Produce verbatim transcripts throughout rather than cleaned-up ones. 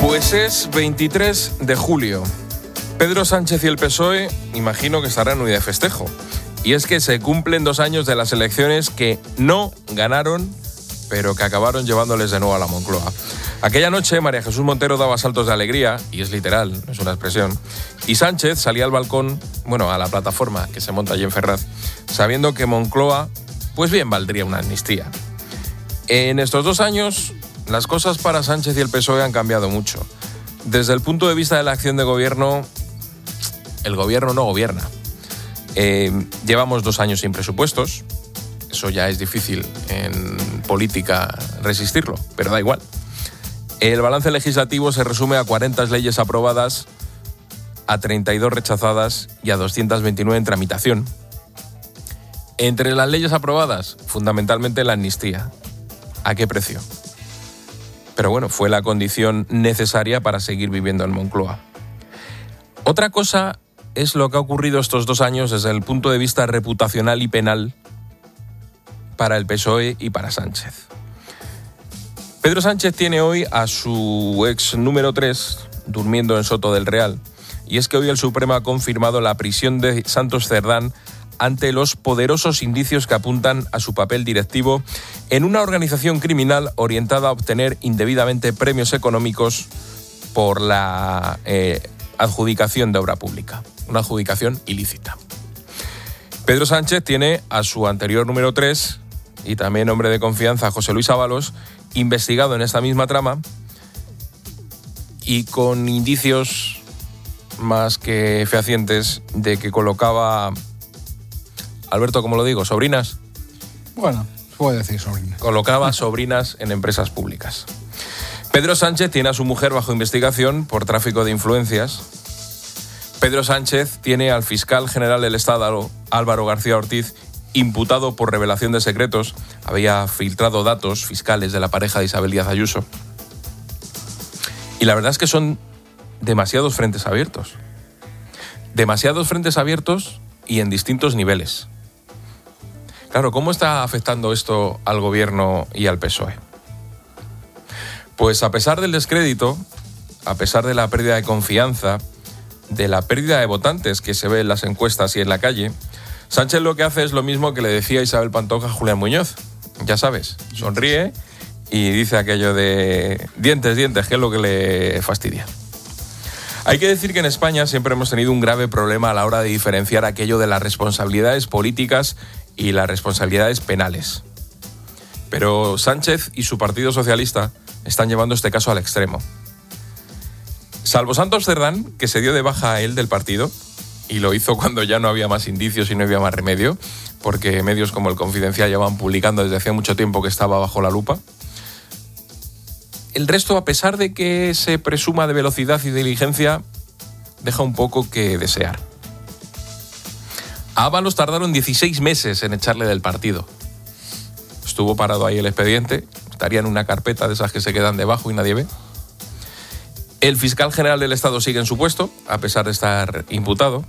Pues es veintitrés de julio. Pedro Sánchez y el P S O E imagino que estarán hoy de festejo. Y es que se cumplen dos años de las elecciones que no ganaron, pero que acabaron llevándoles de nuevo a la Moncloa. Aquella noche María Jesús Montero daba saltos de alegría, y es literal, no es una expresión, y Sánchez salía al balcón, bueno, a la plataforma que se monta allí en Ferraz, sabiendo que Moncloa, pues bien, valdría una amnistía. En estos dos años, las cosas para Sánchez y el P S O E han cambiado mucho. Desde el punto de vista de la acción de gobierno, el gobierno no gobierna. Eh, llevamos dos años sin presupuestos, eso ya es difícil en política resistirlo, pero da igual. El balance legislativo se resume a cuarenta leyes aprobadas, a treinta y dos rechazadas y a doscientas veintinueve en tramitación. Entre las leyes aprobadas, fundamentalmente la amnistía. ¿A qué precio? Pero bueno, fue la condición necesaria para seguir viviendo en Moncloa. Otra cosa es lo que ha ocurrido estos dos años desde el punto de vista reputacional y penal para el P S O E y para Sánchez. Pedro Sánchez tiene hoy a su ex número tres durmiendo en Soto del Real. Y es que hoy el Supremo ha confirmado la prisión de Santos Cerdán ante los poderosos indicios que apuntan a su papel directivo en una organización criminal orientada a obtener indebidamente premios económicos por la eh, adjudicación de obra pública, una adjudicación ilícita. Pedro Sánchez tiene a su anterior número tres y también hombre de confianza, José Luis Ábalos, investigado en esta misma trama y con indicios más que fehacientes de que colocaba, Alberto, ¿cómo lo digo? ¿Sobrinas? Bueno, puedo decir sobrinas. Colocaba sobrinas en empresas públicas. Pedro Sánchez tiene a su mujer bajo investigación por tráfico de influencias. Pedro Sánchez tiene al fiscal general del Estado, Álvaro García Ortiz, imputado por revelación de secretos. Había filtrado datos fiscales de la pareja de Isabel Díaz Ayuso. Y la verdad es que son demasiados frentes abiertos. Demasiados frentes abiertos y en distintos niveles. Claro, ¿cómo está afectando esto al gobierno y al P S O E? Pues a pesar del descrédito, a pesar de la pérdida de confianza, de la pérdida de votantes que se ve en las encuestas y en la calle, Sánchez lo que hace es lo mismo que le decía Isabel Pantoja a Julián Muñoz. Ya sabes, sonríe y dice aquello de dientes, dientes, que es lo que le fastidia. Hay que decir que en España siempre hemos tenido un grave problema a la hora de diferenciar aquello de las responsabilidades políticas y las responsabilidades penales. Pero Sánchez y su Partido Socialista están llevando este caso al extremo. Salvo Santos Cerdán, que se dio de baja a él del partido, y lo hizo cuando ya no había más indicios y no había más remedio, porque medios como El Confidencial llevaban publicando desde hace mucho tiempo que estaba bajo la lupa. El resto, a pesar de que se presuma de velocidad y diligencia, deja un poco que desear. A Ábalos tardaron dieciséis meses en echarle del partido. Estuvo parado ahí el expediente, estaría en una carpeta de esas que se quedan debajo y nadie ve. El fiscal general del Estado sigue en su puesto, a pesar de estar imputado.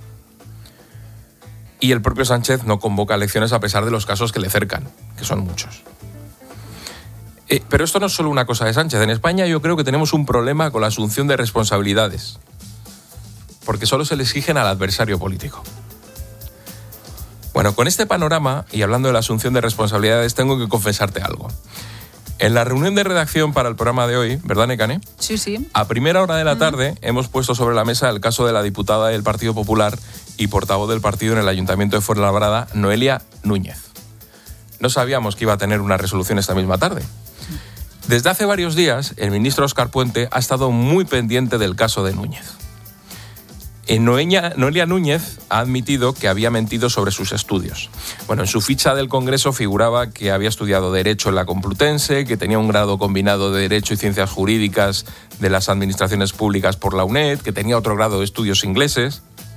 Y el propio Sánchez no convoca elecciones a pesar de los casos que le cercan, que son muchos. Eh, pero esto no es solo una cosa de Sánchez. En España yo creo que tenemos un problema con la asunción de responsabilidades, porque solo se le exigen al adversario político. Bueno, con este panorama, y hablando de la asunción de responsabilidades, tengo que confesarte algo. En la reunión de redacción para el programa de hoy, ¿verdad, Nekane? Sí, sí. A primera hora de la tarde mm. hemos puesto sobre la mesa el caso de la diputada del Partido Popular y portavoz del partido en el Ayuntamiento de Fuenlabrada, Noelia Núñez. No sabíamos que iba a tener una resolución esta misma tarde. Desde hace varios días, el ministro Óscar Puente ha estado muy pendiente del caso de Núñez. Noelia, Noelia Núñez ha admitido que había mentido sobre sus estudios. Bueno, en su ficha del Congreso figuraba que había estudiado Derecho en la Complutense, que tenía un grado combinado de Derecho y Ciencias Jurídicas de las Administraciones Públicas por la UNED, que tenía otro grado de Estudios Ingleses.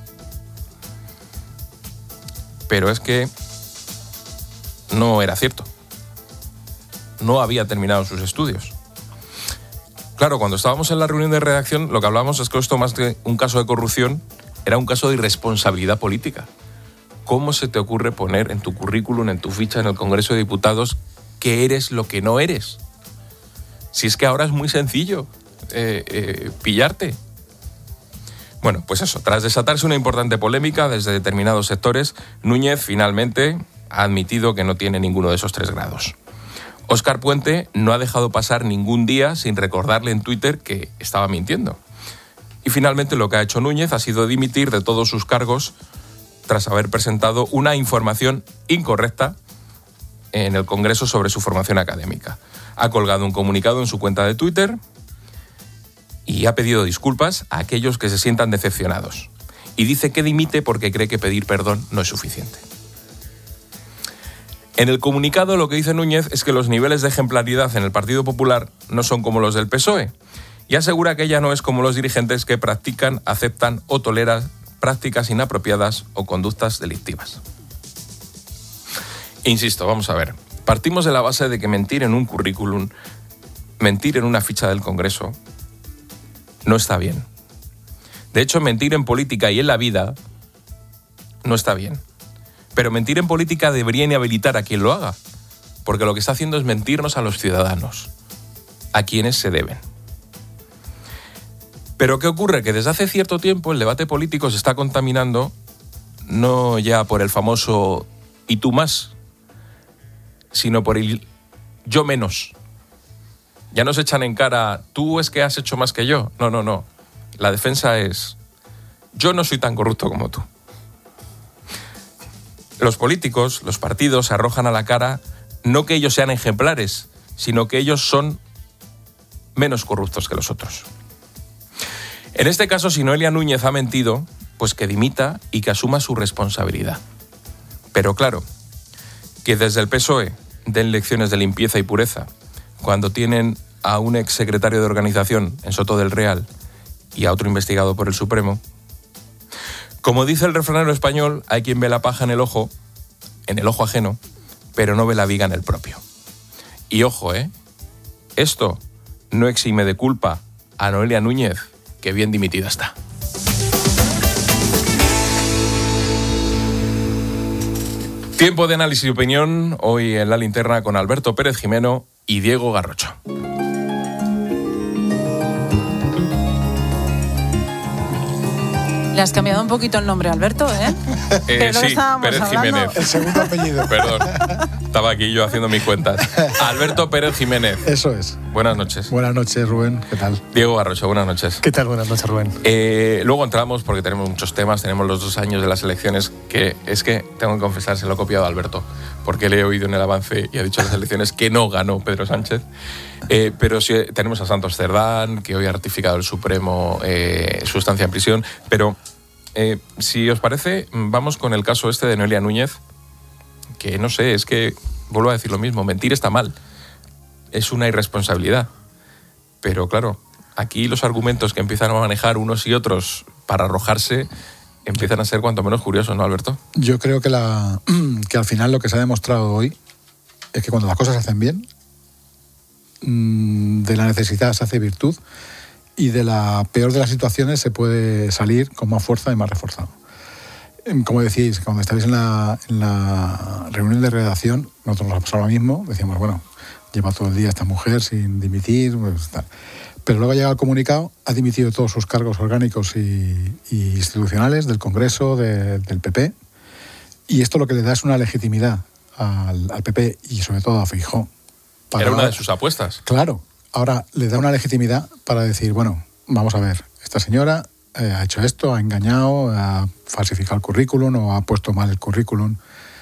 Pero es que no era cierto. No había terminado sus estudios. Claro, cuando estábamos en la reunión de redacción, lo que hablábamos es que esto, más que un caso de corrupción, era un caso de irresponsabilidad política. ¿Cómo se te ocurre poner en tu currículum, en tu ficha, en el Congreso de Diputados, que eres lo que no eres? Si es que ahora es muy sencillo. eh, eh, pillarte. Bueno, pues eso, tras desatarse una importante polémica desde determinados sectores, Núñez finalmente ha admitido que no tiene ninguno de esos tres grados. Óscar Puente no ha dejado pasar ningún día sin recordarle en Twitter que estaba mintiendo. Y finalmente lo que ha hecho Núñez ha sido dimitir de todos sus cargos tras haber presentado una información incorrecta en el Congreso sobre su formación académica. Ha colgado un comunicado en su cuenta de Twitter y ha pedido disculpas a aquellos que se sientan decepcionados. Y dice que dimite porque cree que pedir perdón no es suficiente. En el comunicado lo que dice Núñez es que los niveles de ejemplaridad en el Partido Popular no son como los del P S O E y asegura que ella no es como los dirigentes que practican, aceptan o toleran prácticas inapropiadas o conductas delictivas. Insisto, vamos a ver, partimos de la base de que mentir en un currículum, mentir en una ficha del Congreso, no está bien. De hecho, mentir en política y en la vida no está bien. Pero mentir en política debería inhabilitar a quien lo haga, porque lo que está haciendo es mentirnos a los ciudadanos, a quienes se deben. Pero ¿qué ocurre? Que desde hace cierto tiempo el debate político se está contaminando no ya por el famoso «y tú más», sino por el «yo menos». Ya no se echan en cara «tú es que has hecho más que yo». No, no, no. La defensa es «yo no soy tan corrupto como tú». Los políticos, los partidos, arrojan a la cara no que ellos sean ejemplares, sino que ellos son menos corruptos que los otros. En este caso, si Noelia Núñez ha mentido, pues que dimita y que asuma su responsabilidad. Pero claro, que desde el P S O E den lecciones de limpieza y pureza, cuando tienen a un exsecretario de organización en Soto del Real y a otro investigado por el Supremo. Como dice el refranero español, hay quien ve la paja en el ojo, en el ojo ajeno, pero no ve la viga en el propio. Y ojo, ¿eh? Esto no exime de culpa a Noelia Núñez, que bien dimitida está. Tiempo de análisis y opinión, hoy en La Linterna con Alberto Pérez Jimeno y Diego Garrocho. Le has cambiado un poquito el nombre, Alberto, ¿eh? eh sí, Pérez hablando. Jiménez. El segundo apellido. Perdón, estaba aquí yo haciendo mis cuentas. Alberto Pérez Jiménez. Eso es. Buenas noches. Buenas noches, Rubén. ¿Qué tal? Diego Garrocho, buenas noches. ¿Qué tal? Buenas noches, Rubén. Eh, luego entramos porque tenemos muchos temas. Tenemos los dos años de las elecciones, que es que, tengo que confesar, se lo he copiado a Alberto, porque le he oído en el avance y ha dicho en las elecciones que no ganó Pedro Sánchez. Eh, pero sí, tenemos a Santos Cerdán, que hoy ha ratificado el Supremo eh, su estancia en prisión. Pero eh, si os parece, vamos con el caso este de Noelia Núñez, que no sé, es que vuelvo a decir lo mismo, mentir está mal, es una irresponsabilidad. Pero claro, aquí los argumentos que empiezan a manejar unos y otros para arrojarse empiezan a ser cuanto menos curiosos, ¿no, Alberto? Yo creo que, la, que al final lo que se ha demostrado hoy es que cuando las cosas se hacen bien, de la necesidad se hace virtud y de la peor de las situaciones se puede salir con más fuerza y más reforzado. Como decís, cuando estáis en la, en la reunión de redacción, nosotros nos pasamos lo mismo, decíamos, bueno, lleva todo el día esta mujer sin dimitir, pues, tal. Pero luego ha llegado el comunicado, ha dimitido todos sus cargos orgánicos y, y institucionales del Congreso, de, del P P, y esto lo que le da es una legitimidad al, al P P y sobre todo a Feijóo. Era una de sus apuestas. Claro, ahora le da una legitimidad para decir, bueno, vamos a ver, esta señora eh, ha hecho esto, ha engañado, ha falsificado el currículum o ha puesto mal el currículum,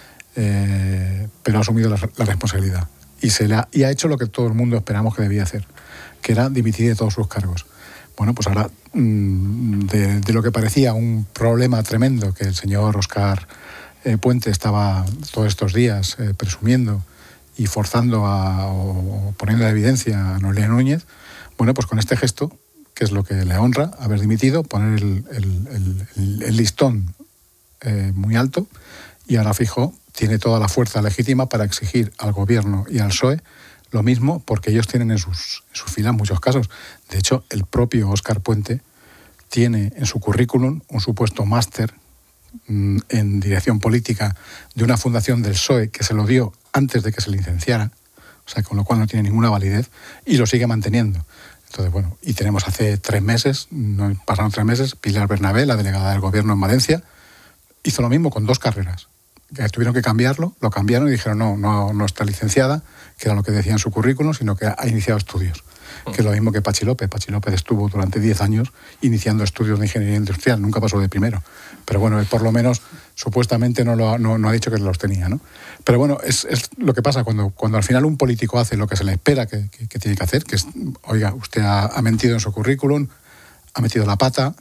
eh, pero ha asumido la, la responsabilidad. Y, se le ha, y ha hecho lo que todo el mundo esperamos que debía hacer, que era dimitir de todos sus cargos. Bueno, pues ahora, de, de lo que parecía un problema tremendo que el señor Óscar eh, Puente estaba todos estos días eh, presumiendo y forzando a, o poniendo en evidencia a Noelia Núñez, bueno, pues con este gesto, que es lo que le honra, haber dimitido, poner el, el, el, el listón eh, muy alto, y ahora Feijóo tiene toda la fuerza legítima para exigir al gobierno y al P S O E lo mismo, porque ellos tienen en sus, en sus filas muchos casos. De hecho, el propio Óscar Puente tiene en su currículum un supuesto máster mmm, en dirección política de una fundación del P S O E que se lo dio antes de que se licenciara, o sea, con lo cual no tiene ninguna validez, y lo sigue manteniendo. Entonces, bueno, y tenemos hace tres meses, no pasaron tres meses, Pilar Bernabé, la delegada del gobierno en Valencia, hizo lo mismo con dos carreras. Que tuvieron que cambiarlo, lo cambiaron y dijeron no, no, no está licenciada, que era lo que decía en su currículum, sino que ha iniciado estudios. Que es lo mismo que Pachi López. Pachi López estuvo durante diez años iniciando estudios de ingeniería industrial, nunca pasó de primero. Pero bueno, él por lo menos supuestamente no, lo, no, no ha dicho que los tenía, ¿no? Pero bueno, es, es lo que pasa cuando, cuando al final un político hace lo que se le espera que, que, que tiene que hacer, que es, oiga, usted ha, ha mentido en su currículum, ha metido la pata,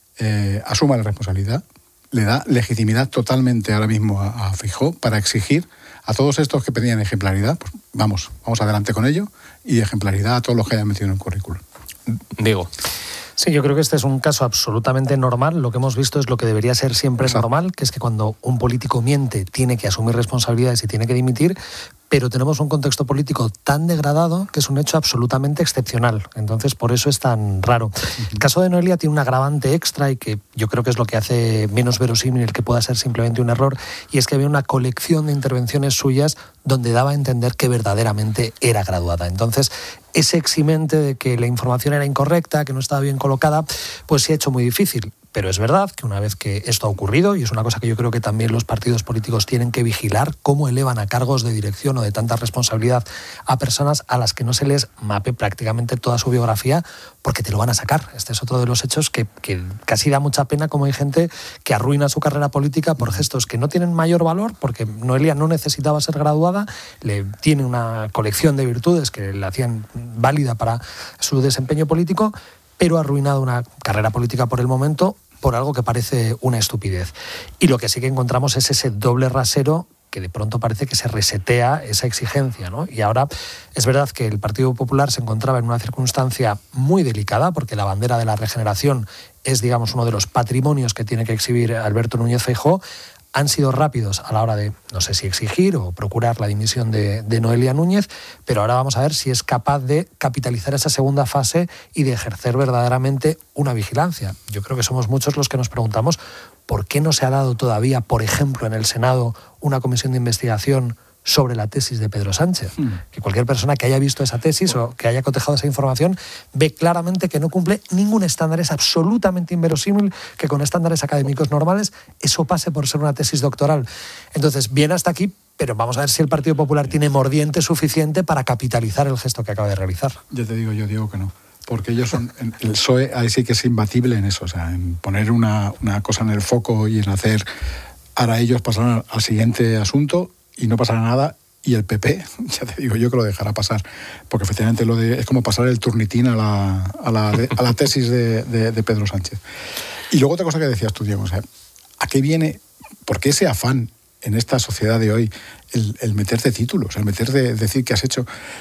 eh, asuma la responsabilidad, le da legitimidad totalmente ahora mismo a, a Feijóo para exigir a todos estos que pedían ejemplaridad, pues vamos, vamos adelante con ello, y ejemplaridad a todos los que hayan metido en el currículum. Diego. Sí, yo creo que este es un caso absolutamente normal. Lo que hemos visto es lo que debería ser siempre Exacto. normal, que es que cuando un político miente tiene que asumir responsabilidades y tiene que dimitir, pero tenemos un contexto político tan degradado que es un hecho absolutamente excepcional. Entonces, por eso es tan raro. El caso de Noelia tiene un agravante extra y que yo creo que es lo que hace menos verosímil el que pueda ser simplemente un error, y es que había una colección de intervenciones suyas donde daba a entender que verdaderamente era graduada. Entonces, ese eximente de que la información era incorrecta, que no estaba bien colocada, pues se ha hecho muy difícil. Pero es verdad que una vez que esto ha ocurrido, y es una cosa que yo creo que también los partidos políticos tienen que vigilar, cómo elevan a cargos de dirección o de tanta responsabilidad a personas a las que no se les mape prácticamente toda su biografía, porque te lo van a sacar. Este es otro de los hechos que, que casi da mucha pena, como hay gente que arruina su carrera política por gestos que no tienen mayor valor, porque Noelia no necesitaba ser graduada, le tiene una colección de virtudes que la hacían válida para su desempeño político, pero ha arruinado una carrera política por el momento por algo que parece una estupidez. Y lo que sí que encontramos es ese doble rasero que de pronto parece que se resetea esa exigencia, ¿no? Y ahora es verdad que el Partido Popular se encontraba en una circunstancia muy delicada, porque la bandera de la regeneración es, digamos, uno de los patrimonios que tiene que exhibir Alberto Núñez Feijóo. Han sido rápidos a la hora de, no sé si exigir o procurar la dimisión de, de Noelia Núñez, pero ahora vamos a ver si es capaz de capitalizar esa segunda fase y de ejercer verdaderamente una vigilancia. Yo creo que somos muchos los que nos preguntamos por qué no se ha dado todavía, por ejemplo, en el Senado, una comisión de investigación sobre la tesis de Pedro Sánchez. Mm. Que cualquier persona que haya visto esa tesis o que haya cotejado esa información ve claramente que no cumple ningún estándar. Es absolutamente inverosímil que con estándares académicos normales eso pase por ser una tesis doctoral. Entonces, bien hasta aquí, pero vamos a ver si el Partido Popular tiene mordiente suficiente para capitalizar el gesto que acaba de realizar. Ya te digo, yo digo que no. Porque ellos son, el P S O E ahí sí que es imbatible en eso, o sea, en poner una, una cosa en el foco y en hacer, ahora ellos pasarán al siguiente asunto y no pasará nada, y el P P, ya te digo yo que lo dejará pasar, porque efectivamente lo de, es como pasar el turnitín a la, a la, a la tesis de, de, de Pedro Sánchez. Y luego otra cosa que decías tú, Diego, o sea, ¿a qué viene, por qué ese afán en esta sociedad de hoy, el, el meterte títulos, el meterte, decir que has hecho...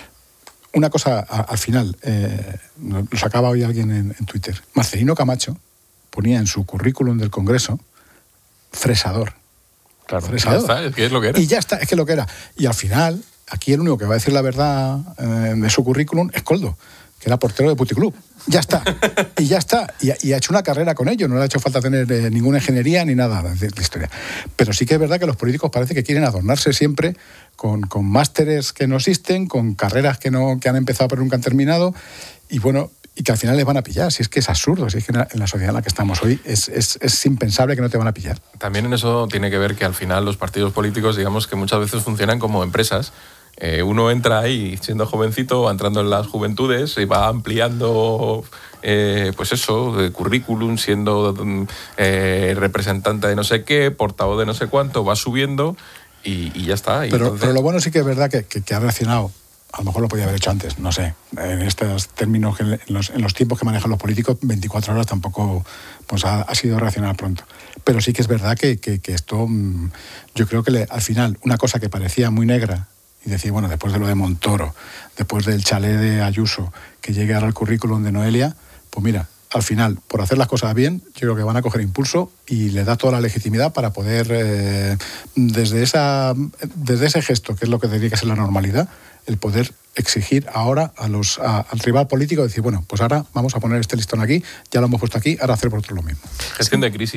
Una cosa a, al final, eh, lo sacaba hoy alguien en, en Twitter, Marcelino Camacho ponía en su currículum del Congreso fresador. Claro, fresador. Ya está, es que es lo que era. Y ya está, es que es lo que era. Y al final, aquí el único que va a decir la verdad eh, de su currículum es Koldo, que era portero de Puticlub. Ya está. Y ya está. Y, y ha hecho una carrera con ello. No le ha hecho falta tener eh, ninguna ingeniería ni nada de, de historia. Pero sí que es verdad que los políticos parece que quieren adornarse siempre con, con másteres que no existen, con carreras que, no, que han empezado pero nunca han terminado. Y bueno, y que al final les van a pillar. Si es que es absurdo. Si es que en la, en la sociedad en la que estamos hoy es, es, es impensable que no te van a pillar. También en eso tiene que ver que al final los partidos políticos, digamos que muchas veces funcionan como empresas. Eh, uno entra ahí siendo jovencito, va entrando en las juventudes y va ampliando, eh, pues eso, de currículum, siendo eh, representante de no sé qué, portavoz de no sé cuánto, va subiendo y, y ya está. Y pero, entonces... pero lo bueno sí que es verdad que, que, que ha reaccionado. A lo mejor lo podía haber hecho antes, no sé. En estos términos, en los, en los tiempos que manejan los políticos, veinticuatro horas tampoco pues ha, ha sido reaccionar pronto. Pero sí que es verdad que, que, que esto, yo creo que le, al final, una cosa que parecía muy negra, y decir, bueno, después de lo de Montoro, después del chalet de Ayuso, que llegue ahora al currículum de Noelia, pues mira, al final, por hacer las cosas bien, yo creo que van a coger impulso y le da toda la legitimidad para poder, eh, desde, esa, desde ese gesto, que es lo que debería ser la normalidad, el poder exigir ahora a los, a, al rival político, decir, bueno, pues ahora vamos a poner este listón aquí, ya lo hemos puesto aquí, ahora hacer por otro lo mismo. Gestión de crisis, ¿no?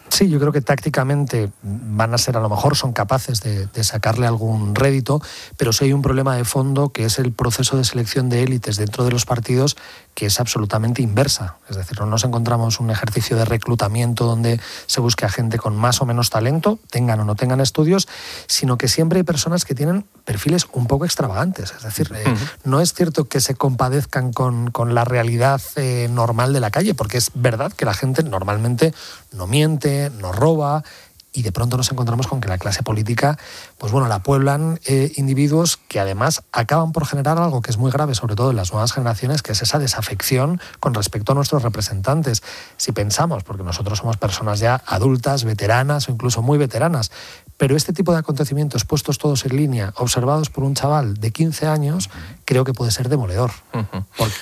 Sí, yo creo que tácticamente van a ser, a lo mejor son capaces de, de sacarle algún rédito, pero sí hay un problema de fondo que es el proceso de selección de élites dentro de los partidos, que es absolutamente inversa. Es decir, no nos encontramos un ejercicio de reclutamiento donde se busque a gente con más o menos talento, tengan o no tengan estudios, sino que siempre hay personas que tienen perfiles un poco extravagantes. Es decir, eh, uh-huh. no es cierto que se compadezcan con, con la realidad eh, normal de la calle, porque es verdad que la gente normalmente no miente, no roba, y de pronto nos encontramos con que la clase política, pues bueno, la pueblan eh, individuos que además acaban por generar algo que es muy grave, sobre todo en las nuevas generaciones, que es esa desafección con respecto a nuestros representantes. Si pensamos, porque nosotros somos personas ya adultas, veteranas o incluso muy veteranas, pero este tipo de acontecimientos puestos todos en línea, observados por un chaval de quince años, creo que puede ser demoledor. Uh-huh. Porque...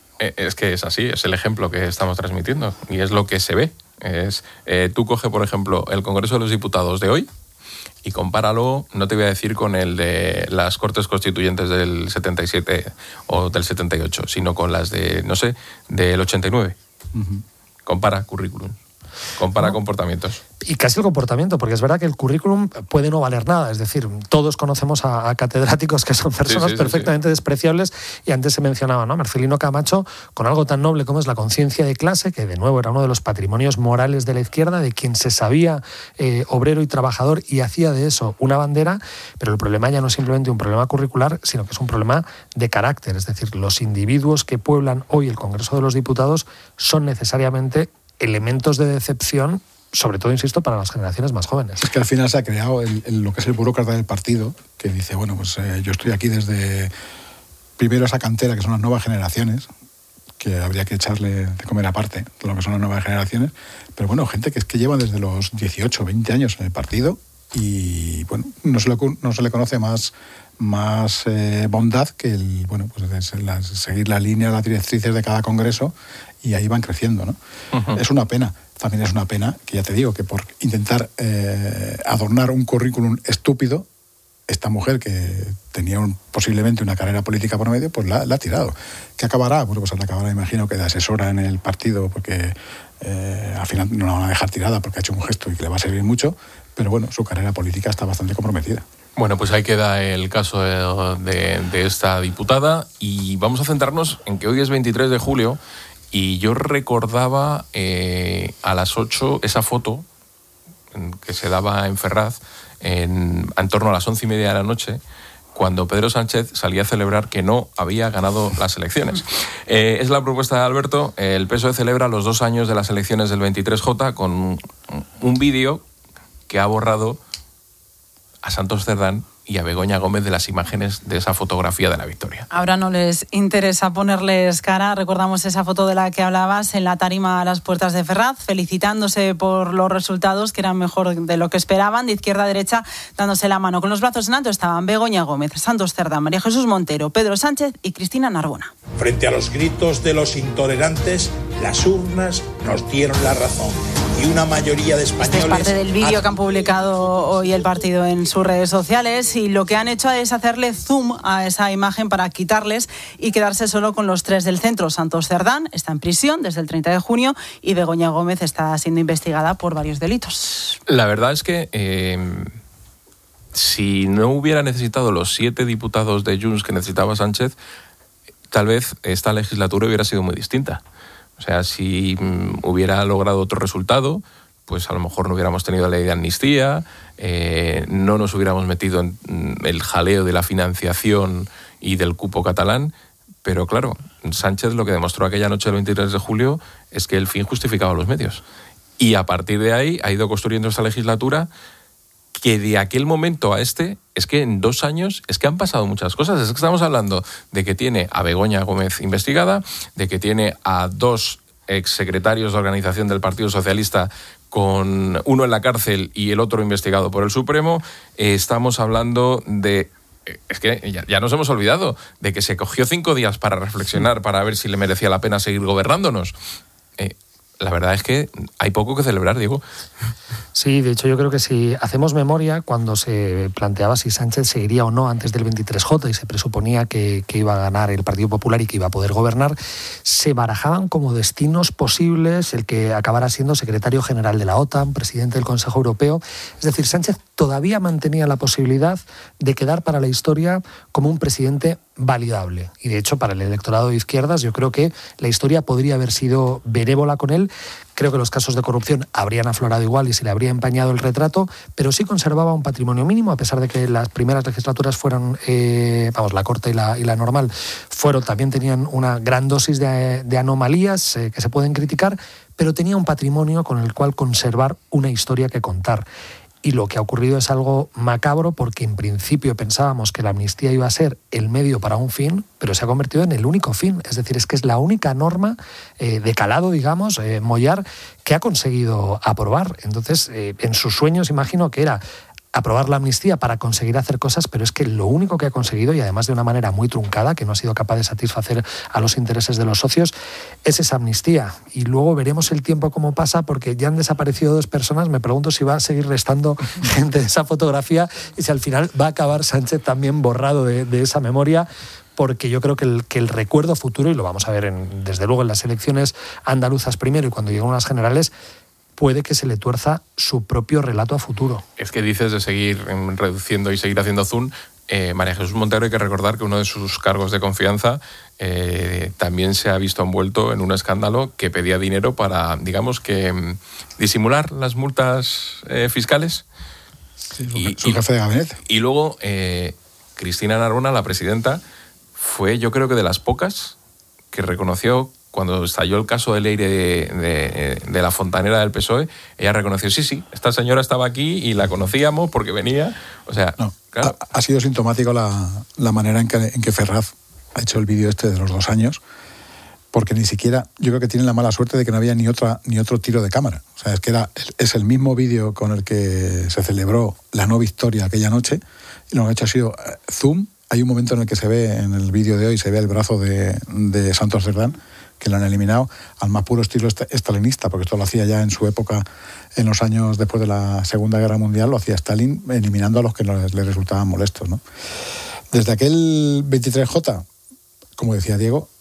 Es que es así, es el ejemplo que estamos transmitiendo y es lo que se ve. Es, eh, tú coge, por ejemplo, el Congreso de los Diputados de hoy y compáralo, no te voy a decir con el de las Cortes Constituyentes del setenta y siete o del setenta y ocho, sino con las de, no sé, del ochenta y nueve. Uh-huh. Compara currículum, compara no. comportamientos. Y casi el comportamiento, porque es verdad que el currículum puede no valer nada. Es decir, todos conocemos a, a catedráticos que son personas sí, sí, perfectamente sí, sí. despreciables, y antes se mencionaba, ¿no? Marcelino Camacho, con algo tan noble como es la conciencia de clase, que de nuevo era uno de los patrimonios morales de la izquierda, de quien se sabía eh, obrero y trabajador y hacía de eso una bandera, pero el problema ya no es simplemente un problema curricular, sino que es un problema de carácter. Es decir, los individuos que pueblan hoy el Congreso de los Diputados son necesariamente elementos de decepción, sobre todo, insisto, para las generaciones más jóvenes. Es que al final se ha creado el, el, lo que es el burócrata del partido, que dice, bueno, pues eh, yo estoy aquí desde primero esa cantera, que son las nuevas generaciones, que habría que echarle de comer aparte de lo que son las nuevas generaciones, pero bueno, gente que es que lleva desde los dieciocho, veinte años en el partido y, bueno, no se le, no se le conoce más, más eh, bondad que el, bueno, pues es la, seguir la línea, las directrices de cada congreso, y ahí van creciendo, ¿no? Uh-huh. Es una pena. También es una pena que, ya te digo, que por intentar eh, adornar un currículum estúpido, esta mujer que tenía un, posiblemente una carrera política por medio, pues la, la ha tirado. ¿Qué acabará? Bueno, pues la acabará, imagino, que de asesora en el partido, porque eh, al final no la van a dejar tirada porque ha hecho un gesto y que le va a servir mucho, pero bueno, su carrera política está bastante comprometida. Bueno, pues ahí queda el caso de, de, de esta diputada, y vamos a centrarnos en que hoy es veintitrés de julio, y yo recordaba eh, a las ocho esa foto que se daba en Ferraz en, en torno a las once y media de la noche, cuando Pedro Sánchez salía a celebrar que no había ganado las elecciones. Eh, es la propuesta de Alberto. El P S O E celebra los dos años de las elecciones del veintitrés J con un, un vídeo que ha borrado a Santos Cerdán y a Begoña Gómez de las imágenes de esa fotografía de la victoria. Ahora no les interesa ponerles cara. Recordamos esa foto de la que hablabas en la tarima a las puertas de Ferraz, felicitándose por los resultados, que eran mejor de lo que esperaban, de izquierda a derecha, dándose la mano. Con los brazos en alto estaban Begoña Gómez, Santos Cerdán, María Jesús Montero, Pedro Sánchez y Cristina Narbona. Frente a los gritos de los intolerantes, las urnas nos dieron la razón. Y una mayoría de españoles... Este es parte del vídeo que han publicado hoy el partido en sus redes sociales, y lo que han hecho es hacerle zoom a esa imagen para quitarles y quedarse solo con los tres del centro. Santos Cerdán está en prisión desde el treinta de junio y Begoña Gómez está siendo investigada por varios delitos. La verdad es que eh, si no hubiera necesitado los siete diputados de Junts que necesitaba Sánchez, tal vez esta legislatura hubiera sido muy distinta. O sea, si um, hubiera logrado otro resultado, pues a lo mejor no hubiéramos tenido la ley de amnistía, eh, no nos hubiéramos metido en mm, el jaleo de la financiación y del cupo catalán. Pero claro, Sánchez lo que demostró aquella noche del veintitrés de julio es que el fin justificaba los medios. Y a partir de ahí ha ido construyendo esta legislatura, que de aquel momento a este, es que en dos años, es que han pasado muchas cosas. Es que estamos hablando de que tiene a Begoña Gómez investigada, de que tiene a dos exsecretarios de organización del Partido Socialista, con uno en la cárcel y el otro investigado por el Supremo. Eh, estamos hablando de... Es que ya, ya nos hemos olvidado de que se cogió cinco días para reflexionar, para ver si le merecía la pena seguir gobernándonos. Eh, la verdad es que hay poco que celebrar, Diego. Sí, de hecho yo creo que si hacemos memoria, cuando se planteaba si Sánchez seguiría o no antes del veintitrés jota y se presuponía que, que iba a ganar el Partido Popular y que iba a poder gobernar, se barajaban como destinos posibles el que acabara siendo secretario general de la OTAN, presidente del Consejo Europeo. Es decir, Sánchez todavía mantenía la posibilidad de quedar para la historia como un presidente validable. Y de hecho, para el electorado de izquierdas, yo creo que la historia podría haber sido benévola con él. Creo que los casos de corrupción habrían aflorado igual y se le habría empañado el retrato, pero sí conservaba un patrimonio mínimo, a pesar de que las primeras legislaturas fueron, eh, vamos, la corta y la, y la normal, fueron, también tenían una gran dosis de, de anomalías eh, que se pueden criticar, pero tenía un patrimonio con el cual conservar una historia que contar. Y lo que ha ocurrido es algo macabro, porque en principio pensábamos que la amnistía iba a ser el medio para un fin, pero se ha convertido en el único fin. Es decir, es que es la única norma eh, de calado, digamos, eh, Mollar, que ha conseguido aprobar. Entonces, eh, en sus sueños imagino que era aprobar la amnistía para conseguir hacer cosas, pero es que lo único que ha conseguido, y además de una manera muy truncada, que no ha sido capaz de satisfacer a los intereses de los socios, es esa amnistía. Y luego veremos el tiempo cómo pasa, porque ya han desaparecido dos personas. Me pregunto si va a seguir restando gente de esa fotografía y si al final va a acabar Sánchez también borrado de, de esa memoria, porque yo creo que el, que el recuerdo futuro, y lo vamos a ver en, desde luego en las elecciones andaluzas primero y cuando lleguen las generales, puede que se le tuerza su propio relato a futuro. Es que dices de seguir reduciendo y seguir haciendo zoom. Eh, María Jesús Montero, hay que recordar que uno de sus cargos de confianza eh, también se ha visto envuelto en un escándalo que pedía dinero para, digamos que, disimular las multas eh, fiscales. Sí, y, su jefe de gabinete. Y luego eh, Cristina Narbona, la presidenta, fue yo creo que de las pocas que reconoció, cuando estalló el caso de Leire de, de, de la fontanera del P S O E, ella reconoció, sí, sí, esta señora estaba aquí y la conocíamos porque venía. O sea, no, claro. ha, ha sido sintomático la, la manera en que, en que Ferraz ha hecho el vídeo este de los dos años, porque ni siquiera, yo creo que tienen la mala suerte de que no había ni otra ni otro tiro de cámara. O sea, es que era, es el mismo vídeo con el que se celebró la no victoria aquella noche, y lo que han hecho ha sido zoom. Hay un momento en el que se ve, en el vídeo de hoy, se ve el brazo de, de Santos Cerdán, que lo han eliminado al más puro estilo estalinista, porque esto lo hacía ya en su época, en los años después de la Segunda Guerra Mundial, lo hacía Stalin eliminando a los que les, les resultaban molestos, ¿no? Desde aquel veintitrés jota, como decía Diego,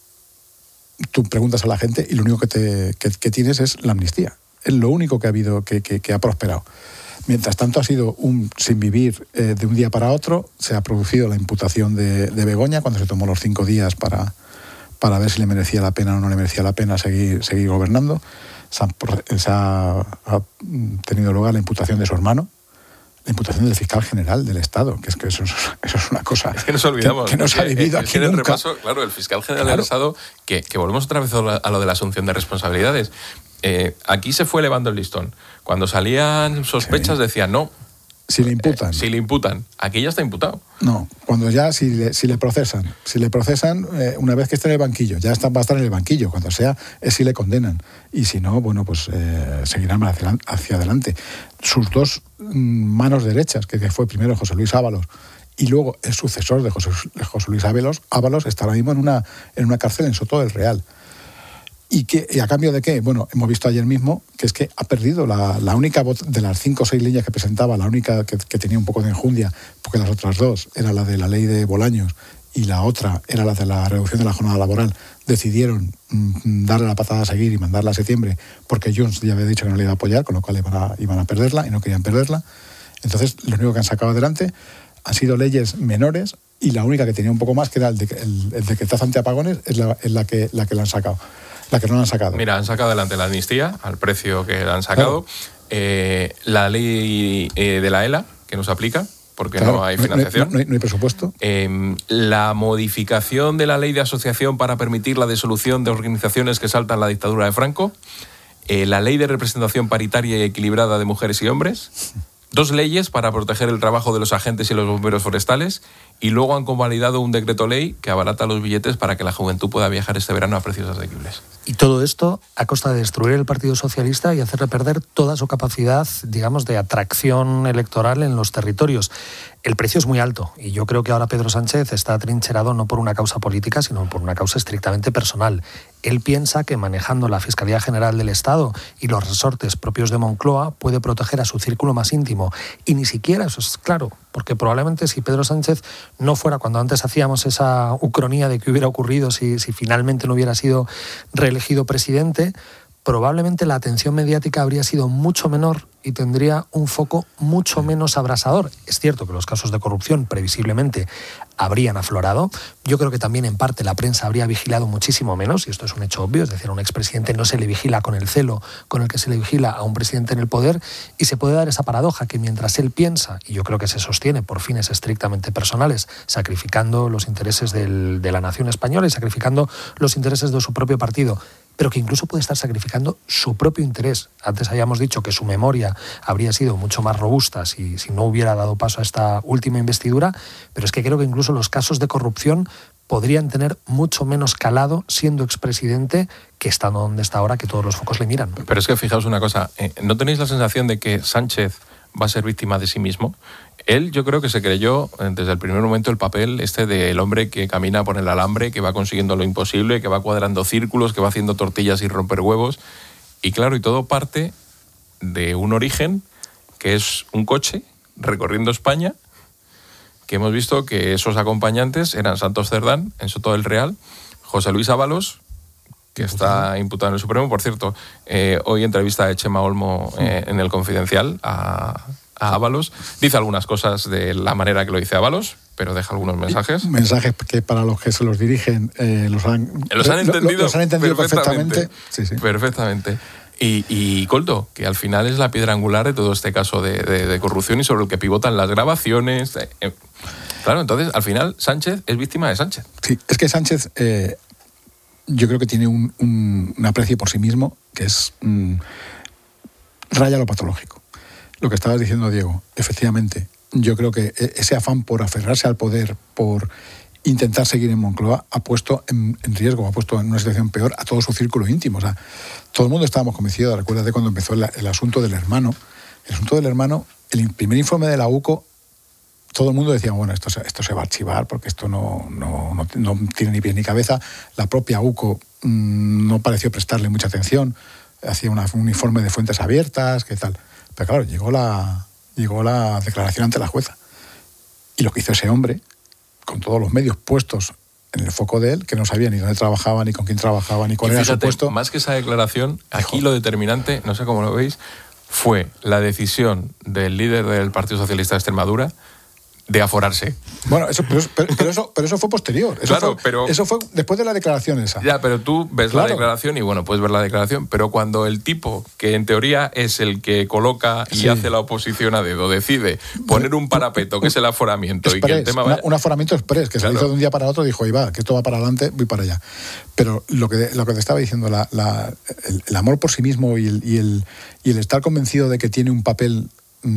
tú preguntas a la gente y lo único que, te, que, que tienes es la amnistía. Es lo único que ha habido, que, que, que ha prosperado. Mientras tanto ha sido un sin vivir eh, de un día para otro. Se ha producido la imputación de, de Begoña cuando se tomó los cinco días para... para ver si le merecía la pena o no le merecía la pena seguir, seguir gobernando. Se ha, se ha, ha tenido lugar la imputación de su hermano, la imputación del fiscal general del Estado, que es que eso, eso es una cosa es que nos olvidamos, que, que no se ha vivido eh, aquí en el nunca. Repaso, claro, el fiscal general claro. del Estado, que, que volvemos otra vez a lo de la asunción de responsabilidades. Eh, aquí se fue elevando el listón. Cuando salían sospechas sí. decían no. Si le imputan. Eh, si le imputan. Aquí ya está imputado. No, cuando ya, si le, si le procesan. Si le procesan, eh, una vez que esté en el banquillo, ya está, va a estar en el banquillo. Cuando sea, es si le condenan. Y si no, bueno, pues eh, seguirán hacia, hacia adelante. Sus dos mm, manos derechas, que, que fue primero José Luis Ábalos y luego el sucesor de José, José Luis Ábalos, Ábalos, está ahora mismo en una, en una cárcel en Soto del Real. ¿Y, que, ¿Y a cambio de qué? Bueno, hemos visto ayer mismo que es que ha perdido la, la única voz de las cinco o seis líneas que presentaba, la única que, que tenía un poco de enjundia, porque las otras dos era la de la ley de Bolaños y la otra era la de la reducción de la jornada laboral. Decidieron mm, darle la patada a seguir y mandarla a septiembre, porque Junts ya había dicho que no le iba a apoyar, con lo cual iban a, iban a perderla y no querían perderla. Entonces, lo único que han sacado adelante han sido leyes menores, y la única que tenía un poco más, que era el, de, el, el decretazo antiapagones, es la, es la que la que le han sacado. La que no la han sacado. Mira, han sacado adelante la amnistía al precio que la han sacado. Claro. Eh, la ley eh, de la E L A, que nos aplica, porque claro, no hay financiación. No, no, hay, no hay presupuesto. Eh, la modificación de la ley de asociación para permitir la disolución de organizaciones que saltan la dictadura de Franco. Eh, la ley de representación paritaria y equilibrada de mujeres y hombres. Dos leyes para proteger el trabajo de los agentes y los bomberos forestales. y luego han convalidado un decreto ley que abarata los billetes para que la juventud pueda viajar este verano a precios asequibles. Y todo esto a costa de destruir el Partido Socialista y hacerle perder toda su capacidad, digamos, de atracción electoral en los territorios. El precio es muy alto y yo creo que ahora Pedro Sánchez está atrincherado no por una causa política, sino por una causa estrictamente personal. Él piensa que manejando la Fiscalía General del Estado y los resortes propios de Moncloa puede proteger a su círculo más íntimo. Y ni siquiera eso es claro, porque probablemente si Pedro Sánchez no fuera, cuando antes hacíamos esa ucronía de qué hubiera ocurrido si, si finalmente no hubiera sido reelegido presidente, probablemente la atención mediática habría sido mucho menor y tendría un foco mucho menos abrasador. Es cierto que los casos de corrupción previsiblemente habrían aflorado. Yo creo que también en parte la prensa habría vigilado muchísimo menos, y esto es un hecho obvio, es decir, a un expresidente no se le vigila con el celo con el que se le vigila a un presidente en el poder, y se puede dar esa paradoja que mientras él piensa, y yo creo que se sostiene por fines estrictamente personales, sacrificando los intereses del, de la nación española y sacrificando los intereses de su propio partido, pero que incluso puede estar sacrificando su propio interés. Antes habíamos dicho que su memoria habría sido mucho más robusta si, si no hubiera dado paso a esta última investidura, pero es que creo que incluso los casos de corrupción podrían tener mucho menos calado siendo expresidente que estando donde está ahora, que todos los focos le miran. Pero es que fijaos una cosa, ¿no tenéis la sensación de que Sánchez va a ser víctima de sí mismo? Él, yo creo que se creyó desde el primer momento el papel este del hombre que camina por el alambre, que va consiguiendo lo imposible, que va cuadrando círculos, que va haciendo tortillas y romper huevos. Y claro, y todo parte de un origen que es un coche recorriendo España, que hemos visto que esos acompañantes eran Santos Cerdán, en Soto del Real, José Luis Ábalos, que está imputado en el Supremo. Por cierto, eh, hoy entrevista de Chema Olmo eh, en El Confidencial a... a Ábalos. Dice algunas cosas de la manera que lo dice Ábalos, pero deja algunos mensajes. Mensajes que para los que se los dirigen eh, los, han, los han entendido, lo, los han entendido perfectamente. perfectamente. Sí, sí. Perfectamente. Y, y Coldo, que al final es la piedra angular de todo este caso de, de, de corrupción y sobre el que pivotan las grabaciones. Eh, eh. Claro, entonces, al final, Sánchez es víctima de Sánchez. Sí, es que Sánchez, eh, yo creo que tiene un, un, un aprecio por sí mismo que es mm, raya lo patológico. Lo que estabas diciendo, Diego, efectivamente, yo creo que ese afán por aferrarse al poder, por intentar seguir en Moncloa, ha puesto en, en riesgo, ha puesto en una situación peor a todo su círculo íntimo. O sea, todo el mundo estábamos convencidos, recuérdate cuando empezó el, el asunto del hermano. El asunto del hermano, el primer informe de la U C O, todo el mundo decía, bueno, esto se, esto se va a archivar porque esto no, no, no, no tiene ni pie ni cabeza. La propia U C O mmm, no pareció prestarle mucha atención, hacía una, un informe de fuentes abiertas, qué tal. Pero claro, llegó la, llegó la declaración ante la jueza. Y lo que hizo ese hombre, con todos los medios puestos en el foco de él, que no sabía ni dónde trabajaba, ni con quién trabajaba, ni cuál y era fíjate, su puesto. Más que esa declaración, aquí lo determinante, no sé cómo lo veis, fue la decisión del líder del Partido Socialista de Extremadura de aforarse. Bueno, eso, pero, pero, pero, eso, pero eso fue posterior. Eso, claro, fue, pero, eso fue después de la declaración esa. Ya, pero tú ves claro. la declaración y bueno, puedes ver la declaración, pero cuando el tipo, que en teoría es el que coloca y sí. hace la oposición a dedo, decide poner un parapeto, que es el aforamiento, express, y que el tema vaya... Una, un aforamiento express, que claro. se lo hizo de un día para otro, dijo, y va, que esto va para adelante, voy para allá. Pero lo que, lo que te estaba diciendo, la, la, el, el amor por sí mismo y el, y, el, y el estar convencido de que tiene un papel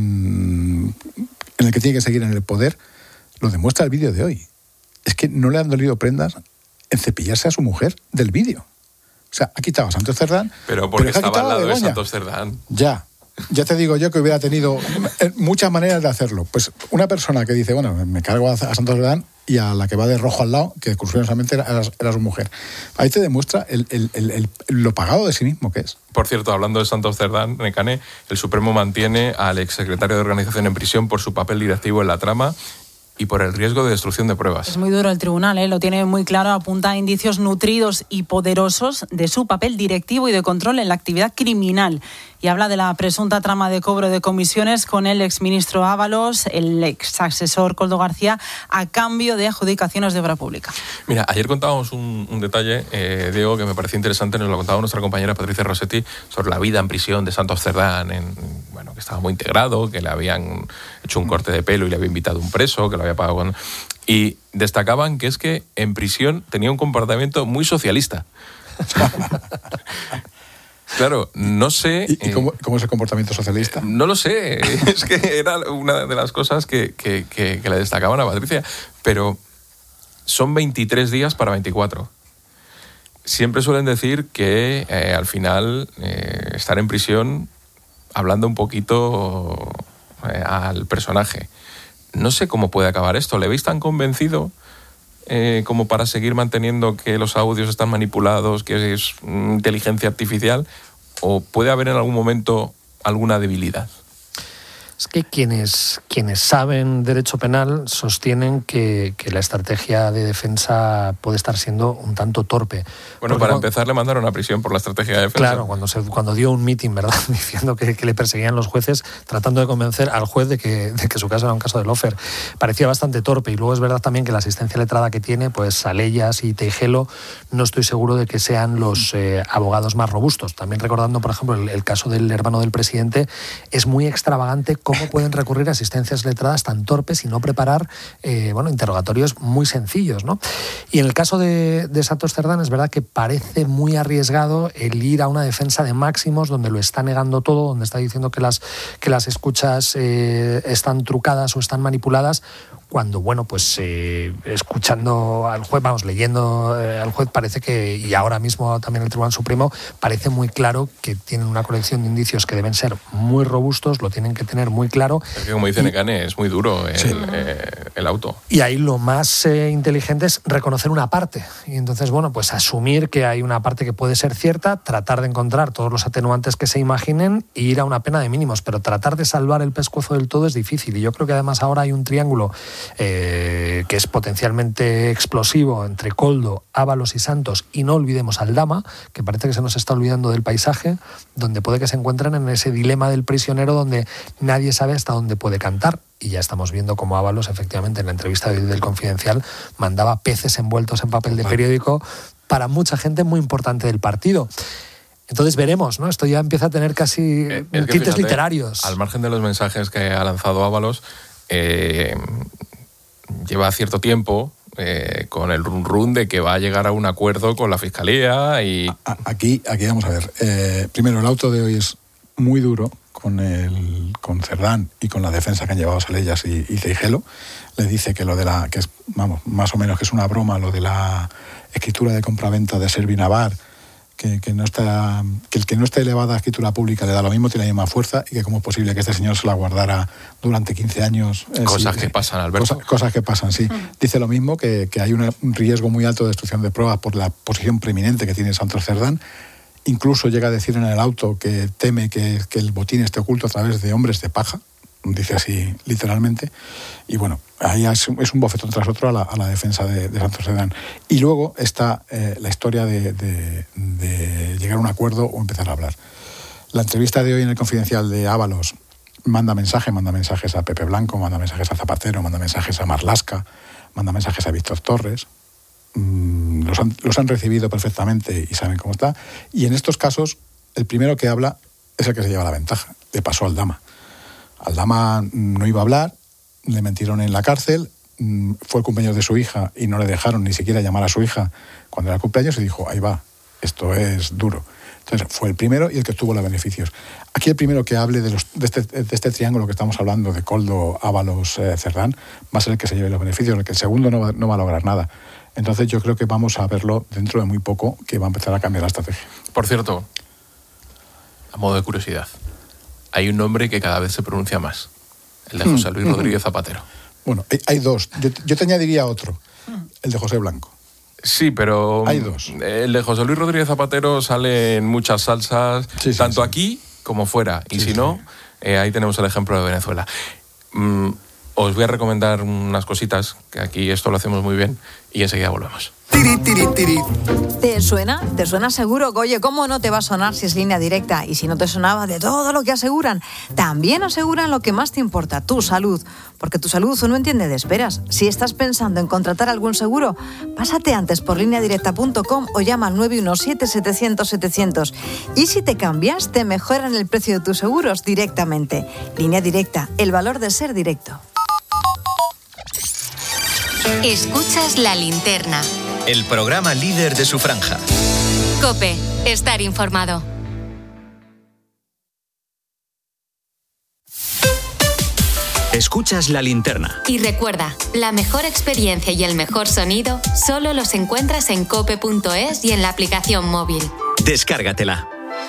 mmm, en el que tiene que seguir en el poder, lo demuestra el vídeo de hoy. Es que no le han dolido prendas en cepillarse a su mujer del vídeo. O sea, ha quitado a Santos Cerdán. Pero porque pero estaba al lado de, de Santos Cerdán. Ya. Ya te digo yo que hubiera tenido muchas maneras de hacerlo. Pues una persona que dice, bueno, me cargo a Santos Cerdán y a la que va de rojo al lado, que curiosamente era, era su mujer. Ahí te demuestra el, el, el, el, lo pagado de sí mismo que es. Por cierto, hablando de Santos Cerdán, Necane, el Supremo mantiene al exsecretario de Organización en prisión por su papel directivo en la trama y por el riesgo de destrucción de pruebas. Es muy duro el tribunal, ¿eh? Lo tiene muy claro, apunta a indicios nutridos y poderosos de su papel directivo y de control en la actividad criminal. Y habla de la presunta trama de cobro de comisiones con el exministro Ábalos, el exasesor Koldo García, a cambio de adjudicaciones de obra pública. Mira, ayer contábamos un, un detalle, eh, Diego, que me pareció interesante, nos lo contaba nuestra compañera Patricia Rossetti, sobre la vida en prisión de Santos Cerdán, en, bueno, que estaba muy integrado, que le habían hecho un corte de pelo y le había invitado un preso, que lo había pagado con... Y destacaban que es que en prisión tenía un comportamiento muy socialista. Claro, no sé... ¿Y, y cómo, cómo es el comportamiento socialista? No lo sé, es que era una de las cosas que, que, que, que le destacaban a Patricia, pero son veintitrés días para veinticuatro. Siempre suelen decir que eh, al final eh, estar en prisión, hablando un poquito eh, al personaje. No sé cómo puede acabar esto. ¿Le veis tan convencido eh, como para seguir manteniendo que los audios están manipulados, que es inteligencia artificial? ¿O puede haber en algún momento alguna debilidad? Es que quienes, quienes saben derecho penal sostienen que, que la estrategia de defensa puede estar siendo un tanto torpe. Bueno, Porque para cuando, empezar le mandaron a prisión por la estrategia de defensa. Claro, cuando, se, cuando dio un meeting, ¿verdad?, diciendo que, que le perseguían los jueces, tratando de convencer al juez de que, de que su caso era un caso de lawfare. Parecía bastante torpe. Y luego es verdad también que la asistencia letrada que tiene, pues Salellas y Teijelo, no estoy seguro de que sean los eh, abogados más robustos. También recordando, por ejemplo, el, el caso del hermano del presidente, es muy extravagante cómo pueden recurrir a asistencias letradas tan torpes y no preparar eh, bueno, interrogatorios muy sencillos, ¿no? Y en el caso de, de Santos Cerdán es verdad que parece muy arriesgado el ir a una defensa de máximos donde lo está negando todo, donde está diciendo que las, que las escuchas eh, están trucadas o están manipuladas, cuando, bueno, pues eh, escuchando al juez, vamos, leyendo eh, al juez, parece que, y ahora mismo también el Tribunal Supremo, parece muy claro que tienen una colección de indicios que deben ser muy robustos, lo tienen que tener muy claro. Es que, como dice Necane, es muy duro el, sí. eh, el auto. Y ahí lo más eh, inteligente es reconocer una parte. Y entonces, bueno, pues asumir que hay una parte que puede ser cierta, tratar de encontrar todos los atenuantes que se imaginen e ir a una pena de mínimos. Pero tratar de salvar el pescuezo del todo es difícil. Y yo creo que además ahora hay un triángulo Eh, que es potencialmente explosivo entre Koldo, Ábalos y Santos, y no olvidemos Aldama, que parece que se nos está olvidando del paisaje, donde puede que se encuentren en ese dilema del prisionero donde nadie sabe hasta dónde puede cantar. Y ya estamos viendo cómo Ábalos, efectivamente, en la entrevista de hoy del Confidencial, mandaba peces envueltos en papel de periódico para mucha gente muy importante del partido. Entonces veremos, ¿no? Esto ya empieza a tener casi eh, tintes fíjate, literarios. Al margen de los mensajes que ha lanzado Ábalos, eh, lleva cierto tiempo eh, con el run run de que va a llegar a un acuerdo con la Fiscalía y... Aquí, aquí vamos a ver. Eh, primero, el auto de hoy es muy duro con, el, con Cerdán y con la defensa que han llevado Salellas y, y Teijelo. Le dice que lo de la... que es, vamos, más o menos que es una broma lo de la escritura de compraventa de Servinavar, que, que, no está, que el que no esté elevada a escritura pública le da lo mismo, tiene la misma fuerza, y que cómo es posible que este señor se la guardara durante quince años. Eh, cosas sí, que pasan, Alberto. Cosa, cosas que pasan, sí. Mm. Dice lo mismo, que, que hay una, un riesgo muy alto de destrucción de pruebas por la posición preeminente que tiene Santos Cerdán. Incluso llega a decir en el auto que teme que, que el botín esté oculto a través de hombres de paja, dice así literalmente, y bueno, ahí es, es un bofetón tras otro a la, a la defensa de, de Santos Cerdán. Y luego está eh, la historia de, de, de llegar a un acuerdo o empezar a hablar. La entrevista de hoy en el Confidencial de Ábalos manda mensajes, manda mensajes a Pepe Blanco, manda mensajes a Zapatero, manda mensajes a Marlaska, manda mensajes a Víctor Torres. Mm, los, han, los han recibido perfectamente y saben cómo está. Y en estos casos, el primero que habla es el que se lleva la ventaja. Le pasó al Aldama. Aldama no iba a hablar, le mentieron en la cárcel, fue el cumpleaños de su hija y no le dejaron ni siquiera llamar a su hija cuando era el cumpleaños, y dijo, ahí va, esto es duro. Entonces fue el primero y el que tuvo los beneficios. Aquí el primero que hable de, los, de, este, de este triángulo que estamos hablando, de Koldo, Ábalos, eh, Cerdán, va a ser el que se lleve los beneficios, el que el segundo no va, no va a lograr nada. Entonces yo creo que vamos a verlo dentro de muy poco, que va a empezar a cambiar la estrategia. Por cierto, a modo de curiosidad, hay un nombre que cada vez se pronuncia más, el de José Luis Rodríguez Zapatero. Bueno, hay, hay dos. Yo, yo te añadiría otro, el de José Blanco. Sí, pero hay dos. El de José Luis Rodríguez Zapatero sale en muchas salsas, sí, sí, tanto sí. aquí como fuera. Y sí, si sí. no, eh, ahí tenemos el ejemplo de Venezuela. Mm, os voy a recomendar unas cositas, que aquí esto lo hacemos muy bien, y enseguida volvemos. Tiri, tiri, tiri. ¿Te suena? ¿Te suena seguro? Oye, ¿cómo no te va a sonar si es Línea Directa? Y si no te sonaba de todo lo que aseguran, también aseguran lo que más te importa, tu salud. Porque tu salud no entiende de esperas. Si estás pensando en contratar algún seguro, pásate antes por línea directa punto com o llama al nueve uno siete, setecientos, setecientos. Y si te cambias, te mejoran el precio de tus seguros directamente. Línea Directa, el valor de ser directo. Escuchas La Linterna, el programa líder de su franja. COPE, estar informado. Escuchas La Linterna. Y recuerda, la mejor experiencia y el mejor sonido solo los encuentras en cope punto es y en la aplicación móvil. Descárgatela.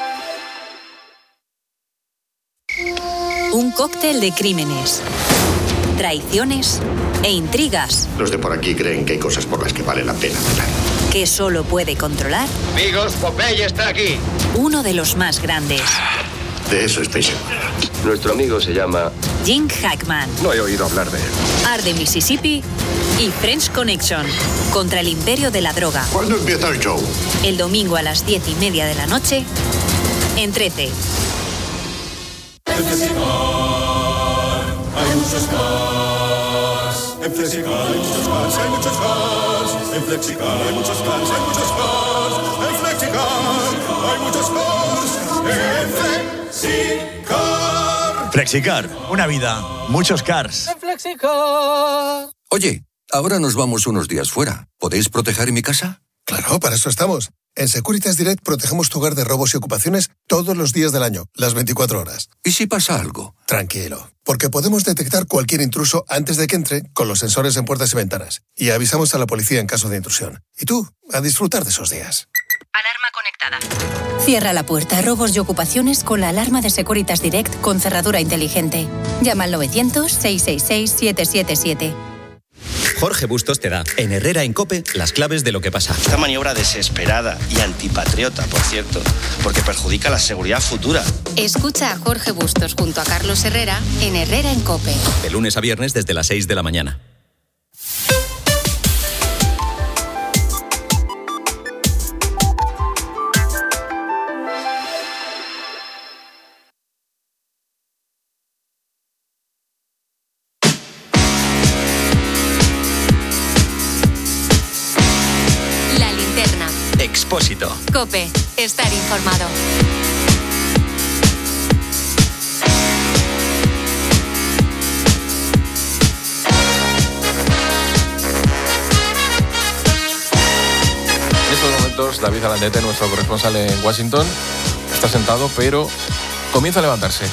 Un cóctel de crímenes, traiciones e intrigas. Los de por aquí creen que hay cosas por las que vale la pena cenar. Que solo puede controlar. Amigos, Popeye está aquí. Uno de los más grandes. De eso estoy seguro. Nuestro amigo se llama Jim Hackman. No he oído hablar de él. Art de Mississippi y French Connection. Contra el imperio de la droga. ¿Cuándo empieza el show? El domingo a las diez y media de la noche en trece. En Flexicar hay muchos cars. En Flexicar hay muchos cars, hay muchos cars. En Flexicar hay muchos cars, hay muchos cars. En Flexicar hay muchos cars. En Flexicar. Flexicar, una vida, muchos cars. En Flexicar. Oye, ahora nos vamos unos días fuera. ¿Podéis proteger mi casa? Claro, para eso estamos. En Securitas Direct protegemos tu hogar de robos y ocupaciones todos los días del año, las veinticuatro horas. ¿Y si pasa algo? Tranquilo, porque podemos detectar cualquier intruso antes de que entre con los sensores en puertas y ventanas. Y avisamos a la policía en caso de intrusión. Y tú, a disfrutar de esos días. Alarma conectada. Cierra la puerta a robos y ocupaciones con la alarma de Securitas Direct con cerradura inteligente. Llama al novecientos, seiscientos sesenta y seis, siete siete siete. Jorge Bustos te da, en Herrera en COPE, las claves de lo que pasa. Esta maniobra desesperada y antipatriota, por cierto, porque perjudica la seguridad futura. Escucha a Jorge Bustos junto a Carlos Herrera en Herrera en COPE. De lunes a viernes desde las seis de la mañana. Expósito. COPE. Estar informado. En estos momentos, David Alandete, nuestro corresponsal en Washington, está sentado, pero comienza a levantarse.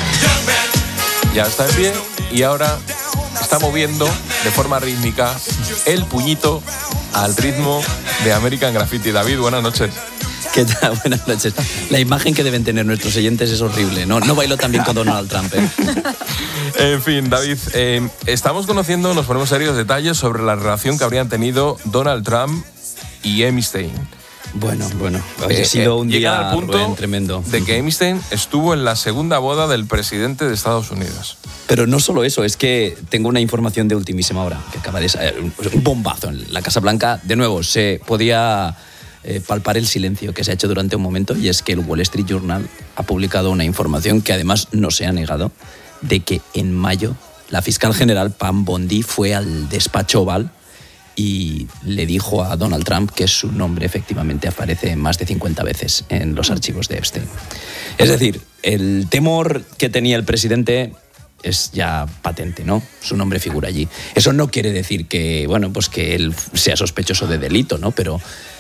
Ya está en pie y ahora está moviendo de forma rítmica el puñito al ritmo de American Graffiti. David, buenas noches. ¿Qué tal? Buenas noches. La imagen que deben tener nuestros oyentes es horrible. No, no bailo tan bien con Donald Trump, ¿eh? En fin, David, eh, estamos conociendo, nos ponemos serios detalles sobre la relación que habrían tenido Donald Trump y Epstein. Bueno, bueno, ha eh, sido un eh, día al punto Rubén, tremendo. De que Epstein estuvo en la segunda boda del presidente de Estados Unidos. Pero no solo eso, es que tengo una información de ultimísima hora, que acaba de salir, un bombazo en la Casa Blanca. De nuevo, se podía eh, palpar el silencio que se ha hecho durante un momento, y es que el Wall Street Journal ha publicado una información que además no se ha negado, de que en mayo la fiscal general Pam Bondi fue al despacho Oval y le dijo a Donald Trump que su nombre efectivamente aparece más de cincuenta veces en los archivos de Epstein. Es decir, el temor que tenía el presidente es ya patente, ¿no? Su nombre figura allí. Eso no quiere decir que, bueno, pues que él sea sospechoso de delito, ¿no? Pero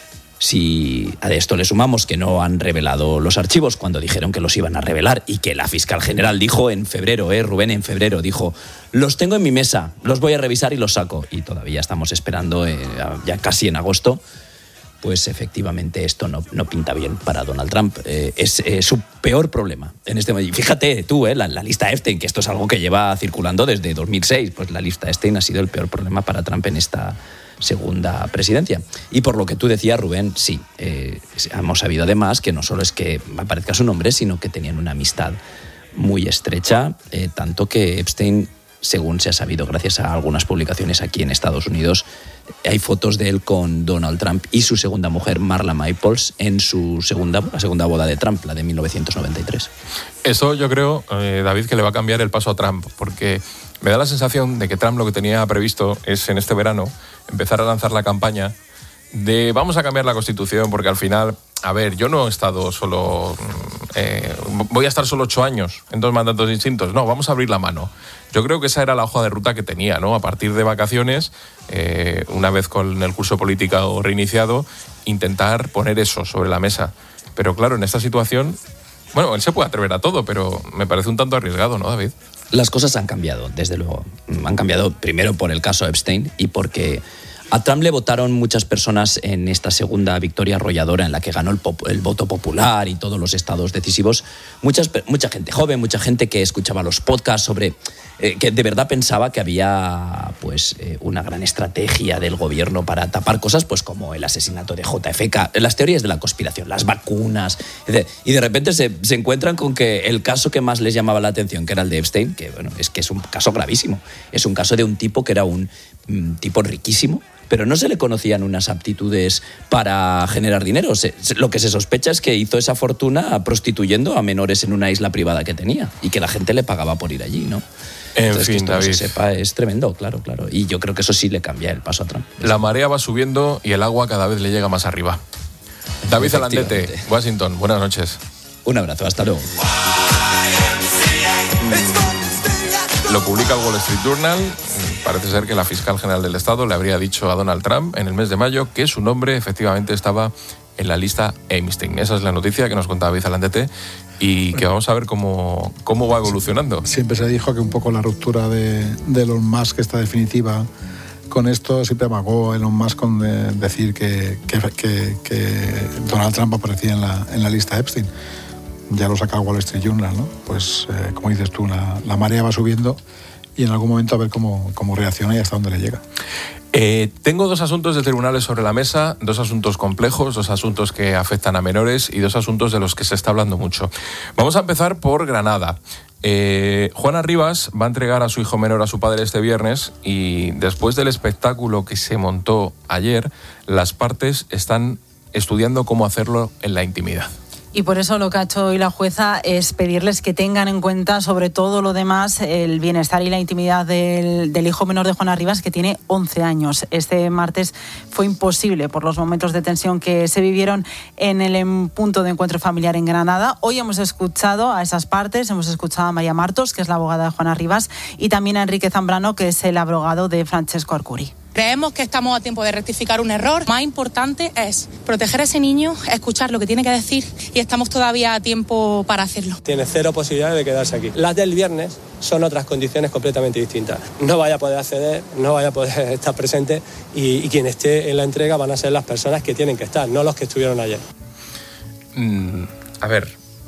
si a esto le sumamos que no han revelado los archivos cuando dijeron que los iban a revelar, y que la fiscal general dijo en febrero, ¿eh? Rubén, en febrero dijo: los tengo en mi mesa, los voy a revisar y los saco. Y todavía estamos esperando, eh, ya casi en agosto. Pues efectivamente esto no, no pinta bien para Donald Trump. Eh, es eh, su peor problema en este momento. Fíjate tú, eh, la, la lista Epstein, que esto es algo que lleva circulando desde dos mil seis. Pues la lista Epstein ha sido el peor problema para Trump en esta segunda presidencia. Y por lo que tú decías, Rubén, sí, eh, hemos sabido además que no solo es que aparezca su nombre, sino que tenían una amistad muy estrecha, eh, tanto que Epstein, según se ha sabido gracias a algunas publicaciones aquí en Estados Unidos, hay fotos de él con Donald Trump y su segunda mujer, Marla Maples, en su segunda, la segunda boda de Trump, la de mil novecientos noventa y tres. Eso yo creo, eh, David, que le va a cambiar el paso a Trump, porque me da la sensación de que Trump lo que tenía previsto es en este verano empezar a lanzar la campaña de vamos a cambiar la Constitución, porque al final, a ver, yo no he estado solo, eh, voy a estar solo ocho años en dos mandatos distintos, no, vamos a abrir la mano. Yo creo que esa era la hoja de ruta que tenía, ¿no? A partir de vacaciones, eh, una vez con el curso político reiniciado, intentar poner eso sobre la mesa. Pero claro, en esta situación Bueno, él se puede atrever a todo, pero me parece un tanto arriesgado, ¿no, David? Las cosas han cambiado, desde luego. Han cambiado primero por el caso Epstein y porque a Trump le votaron muchas personas en esta segunda victoria arrolladora en la que ganó el, pop, el voto popular y todos los estados decisivos. Muchas, mucha gente joven, mucha gente que escuchaba los podcasts sobre... Eh, que de verdad pensaba que había pues, eh, una gran estrategia del gobierno para tapar cosas pues, como el asesinato de J F K, las teorías de la conspiración, las vacunas. Y de repente se, se encuentran con que el caso que más les llamaba la atención, que era el de Epstein, que bueno, es que es un caso gravísimo. Es un caso de un tipo que era un, un tipo riquísimo, pero no se le conocían unas aptitudes para generar dinero. Se, se, lo que se sospecha es que hizo esa fortuna prostituyendo a menores en una isla privada que tenía y que la gente le pagaba por ir allí, ¿no? En Entonces, fin, que esto David. No se sepa, es tremendo, claro, claro. Y yo creo que eso sí le cambia el paso a Trump. La marea va subiendo y el agua cada vez le llega más arriba. David Alandete, Washington, buenas noches. Un abrazo, hasta luego. Lo publica el Wall Street Journal. Parece ser que la fiscal general del Estado le habría dicho a Donald Trump en el mes de mayo que su nombre efectivamente estaba en la lista Epstein. Esa es la noticia que nos contaba David Alandete y que vamos a ver cómo, cómo va evolucionando. Siempre se dijo que un poco la ruptura de, de Elon Musk está definitiva con esto. Siempre amagó Elon Musk con de, decir que, que, que, que Donald Trump aparecía en la, en la lista Epstein. Ya lo saca el Wall Street Journal, ¿no? Pues, eh, como dices tú, la, la marea va subiendo y en algún momento a ver cómo, cómo reacciona y hasta dónde le llega. Eh, tengo dos asuntos de tribunales sobre la mesa, dos asuntos complejos, dos asuntos que afectan a menores y dos asuntos de los que se está hablando mucho. Vamos a empezar por Granada. Eh, Juana Rivas va a entregar a su hijo menor a su padre este viernes y después del espectáculo que se montó ayer, las partes están estudiando cómo hacerlo en la intimidad. Y por eso lo que ha hecho hoy la jueza es pedirles que tengan en cuenta, sobre todo lo demás, el bienestar y la intimidad del, del hijo menor de Juana Rivas, que tiene once años. Este martes fue imposible por los momentos de tensión que se vivieron en el punto de encuentro familiar en Granada. Hoy hemos escuchado a esas partes, hemos escuchado a María Martos, que es la abogada de Juana Rivas, y también a Enrique Zambrano, que es el abogado de Francesco Arcuri. Creemos que estamos a tiempo de rectificar un error. Más importante es proteger a ese niño, escuchar lo que tiene que decir y estamos todavía a tiempo para hacerlo. Tiene cero posibilidades de quedarse aquí. Las del viernes son otras condiciones completamente distintas. No vaya a poder acceder, no vaya a poder estar presente y, y quien esté en la entrega van a ser las personas que tienen que estar, no los que estuvieron ayer. Mm, a ver,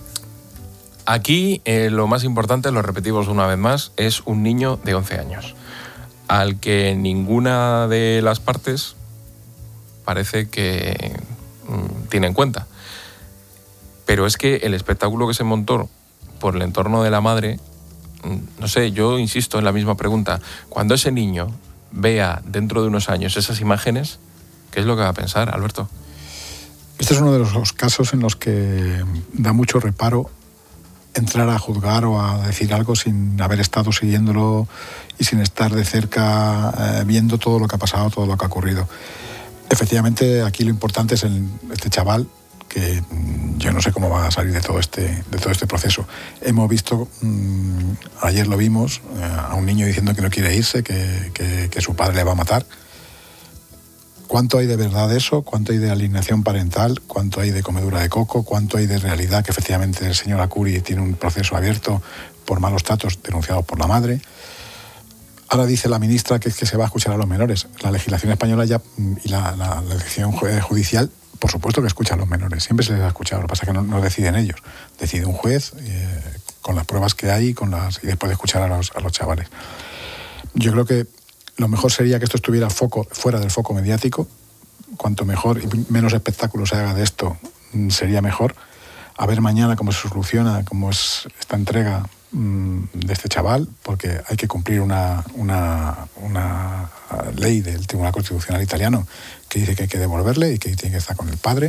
aquí eh, lo más importante, lo repetimos una vez más, es un niño de once años. Al que ninguna de las partes parece que mm, tiene en cuenta. Pero es que el espectáculo que se montó por el entorno de la madre, mm, no sé, yo insisto en la misma pregunta. Cuando ese niño vea dentro de unos años esas imágenes, ¿qué es lo que va a pensar, Alberto? Este es uno de los casos en los que da mucho reparo entrar a juzgar o a decir algo sin haber estado siguiéndolo y sin estar de cerca eh, viendo todo lo que ha pasado, todo lo que ha ocurrido. Efectivamente, aquí lo importante es el, este chaval, que mmm, yo no sé cómo va a salir de todo este, de todo este proceso. Hemos visto, mmm, ayer lo vimos, eh, a un niño diciendo que no quiere irse, que, que, que su padre le va a matar. ¿Cuánto hay de verdad de eso? ¿Cuánto hay de alienación parental? ¿Cuánto hay de comedura de coco? ¿Cuánto hay de realidad que efectivamente el señor Arcuri tiene un proceso abierto por malos tratos denunciados por la madre? Ahora dice la ministra que es que se va a escuchar a los menores. La legislación española ya y la, la, la legislación judicial, por supuesto que escucha a los menores. Siempre se les ha escuchado. Lo que pasa es que no, no deciden ellos. Decide un juez eh, con las pruebas que hay con las, y después de escuchar a los, a los chavales. Yo creo que lo mejor sería que esto estuviera foco, fuera del foco mediático. Cuanto mejor y menos espectáculo se haga de esto, sería mejor. A ver mañana cómo se soluciona, cómo es esta entrega mmm, de este chaval, porque hay que cumplir una, una, una ley del Tribunal Constitucional italiano que dice que hay que devolverle y que tiene que estar con el padre.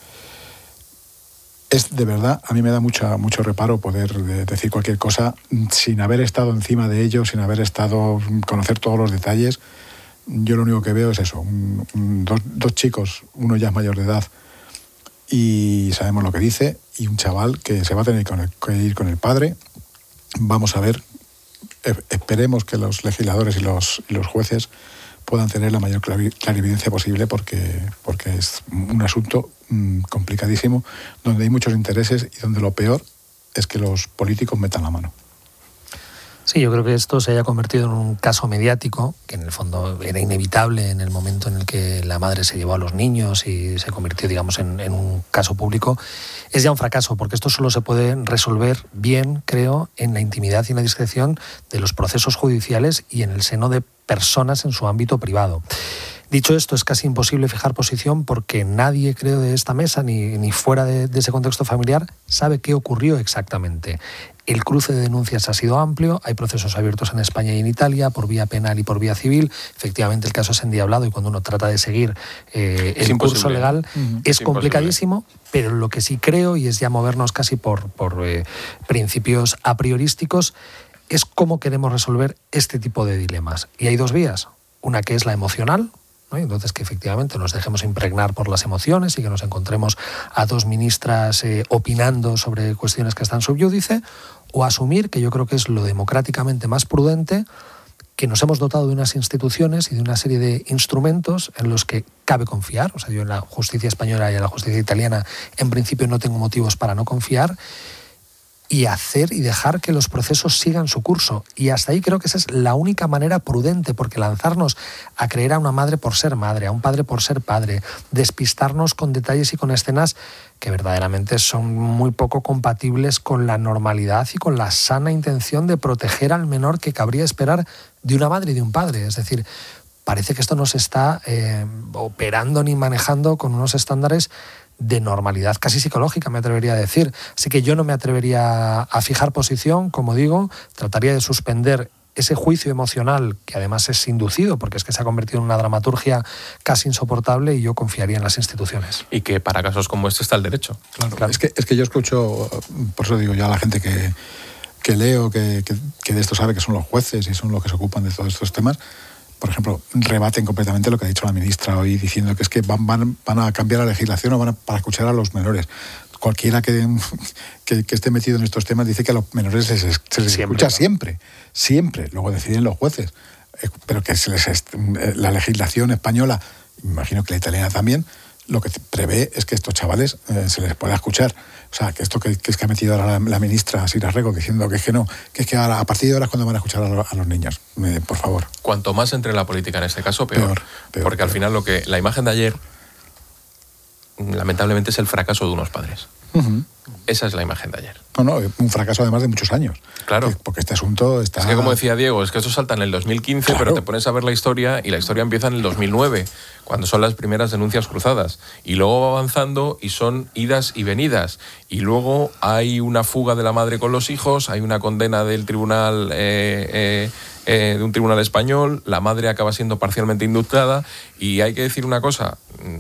Es de verdad, a mí me da mucha, mucho reparo poder decir cualquier cosa sin haber estado encima de ello, sin haber estado, conocer todos los detalles. Yo lo único que veo es eso, un, un, dos, dos chicos, uno ya es mayor de edad y sabemos lo que dice, y un chaval que se va a tener que ir con el padre. Vamos a ver, esperemos que los legisladores y los, y los jueces puedan tener la mayor clarividencia posible, porque, porque es un asunto mmm, complicadísimo, donde hay muchos intereses y donde lo peor es que los políticos metan la mano. Sí, yo creo que esto se haya convertido en un caso mediático, que en el fondo era inevitable en el momento en el que la madre se llevó a los niños y se convirtió, digamos, en, en un caso público. Es ya un fracaso, porque esto solo se puede resolver bien, creo, en la intimidad y en la discreción de los procesos judiciales y en el seno de personas en su ámbito privado. Dicho esto, es casi imposible fijar posición porque nadie, creo, de esta mesa, ni, ni fuera de, de ese contexto familiar, sabe qué ocurrió exactamente. El cruce de denuncias ha sido amplio, hay procesos abiertos en España y en Italia, por vía penal y por vía civil. Efectivamente, el caso es endiablado y cuando uno trata de seguir eh, el curso legal uh-huh. es, es complicadísimo, pero lo que sí creo, y es ya movernos casi por, por eh, principios a priorísticos, es cómo queremos resolver este tipo de dilemas. Y hay dos vías, una que es la emocional, ¿no? Entonces, que efectivamente nos dejemos impregnar por las emociones y que nos encontremos a dos ministras eh, opinando sobre cuestiones que están subyúdice, o asumir, que yo creo que es lo democráticamente más prudente, que nos hemos dotado de unas instituciones y de una serie de instrumentos en los que cabe confiar. O sea, yo en la justicia española y en la justicia italiana en principio no tengo motivos para no confiar, y hacer y dejar que los procesos sigan su curso. Y hasta ahí creo que esa es la única manera prudente, porque lanzarnos a creer a una madre por ser madre, a un padre por ser padre, despistarnos con detalles y con escenas que verdaderamente son muy poco compatibles con la normalidad y con la sana intención de proteger al menor que cabría esperar de una madre y de un padre. Es decir, parece que esto no se está eh, operando ni manejando con unos estándares de normalidad casi psicológica, me atrevería a decir. Así que yo no me atrevería a fijar posición, como digo, trataría de suspender ese juicio emocional, que además es inducido, porque es que se ha convertido en una dramaturgia casi insoportable, y yo confiaría en las instituciones. Y que para casos como este está el derecho. Claro, claro. Es que, es que yo escucho, por eso digo yo a la gente que, que leo, que, que, que de esto sabe, que son los jueces y son los que se ocupan de todos estos temas, por ejemplo, rebaten completamente lo que ha dicho la ministra hoy, diciendo que es que van, van, van a cambiar la legislación o van a, para escuchar a los menores. Cualquiera que, que, que esté metido en estos temas dice que a los menores se les, se les siempre, escucha ¿no? siempre, siempre. Luego deciden los jueces. Pero que se les, la legislación española, imagino que la italiana también, lo que prevé es que estos chavales eh, se les pueda escuchar. O sea, que esto que, que es que ha metido ahora la, la ministra Sira Rego diciendo que es que no, que es que ahora, a partir de ahora es cuando van a escuchar a, lo, a los niños. Eh, por favor. Cuanto más entre la política en este caso, peor. peor, peor porque peor. Al final lo que la imagen de ayer, lamentablemente, es el fracaso de unos padres. Uh-huh. Esa es la imagen de ayer. No, no, un fracaso además de muchos años. Claro. Porque este asunto está... Es que, como decía Diego, es que esto salta en el dos mil quince, claro. Pero te pones a ver la historia y la historia empieza en el dos mil nueve, cuando son las primeras denuncias cruzadas. Y luego va avanzando y son idas y venidas. Y luego hay una fuga de la madre con los hijos, hay una condena del tribunal... Eh, eh, eh, de un tribunal español, la madre acaba siendo parcialmente indultada. Y hay que decir una cosa,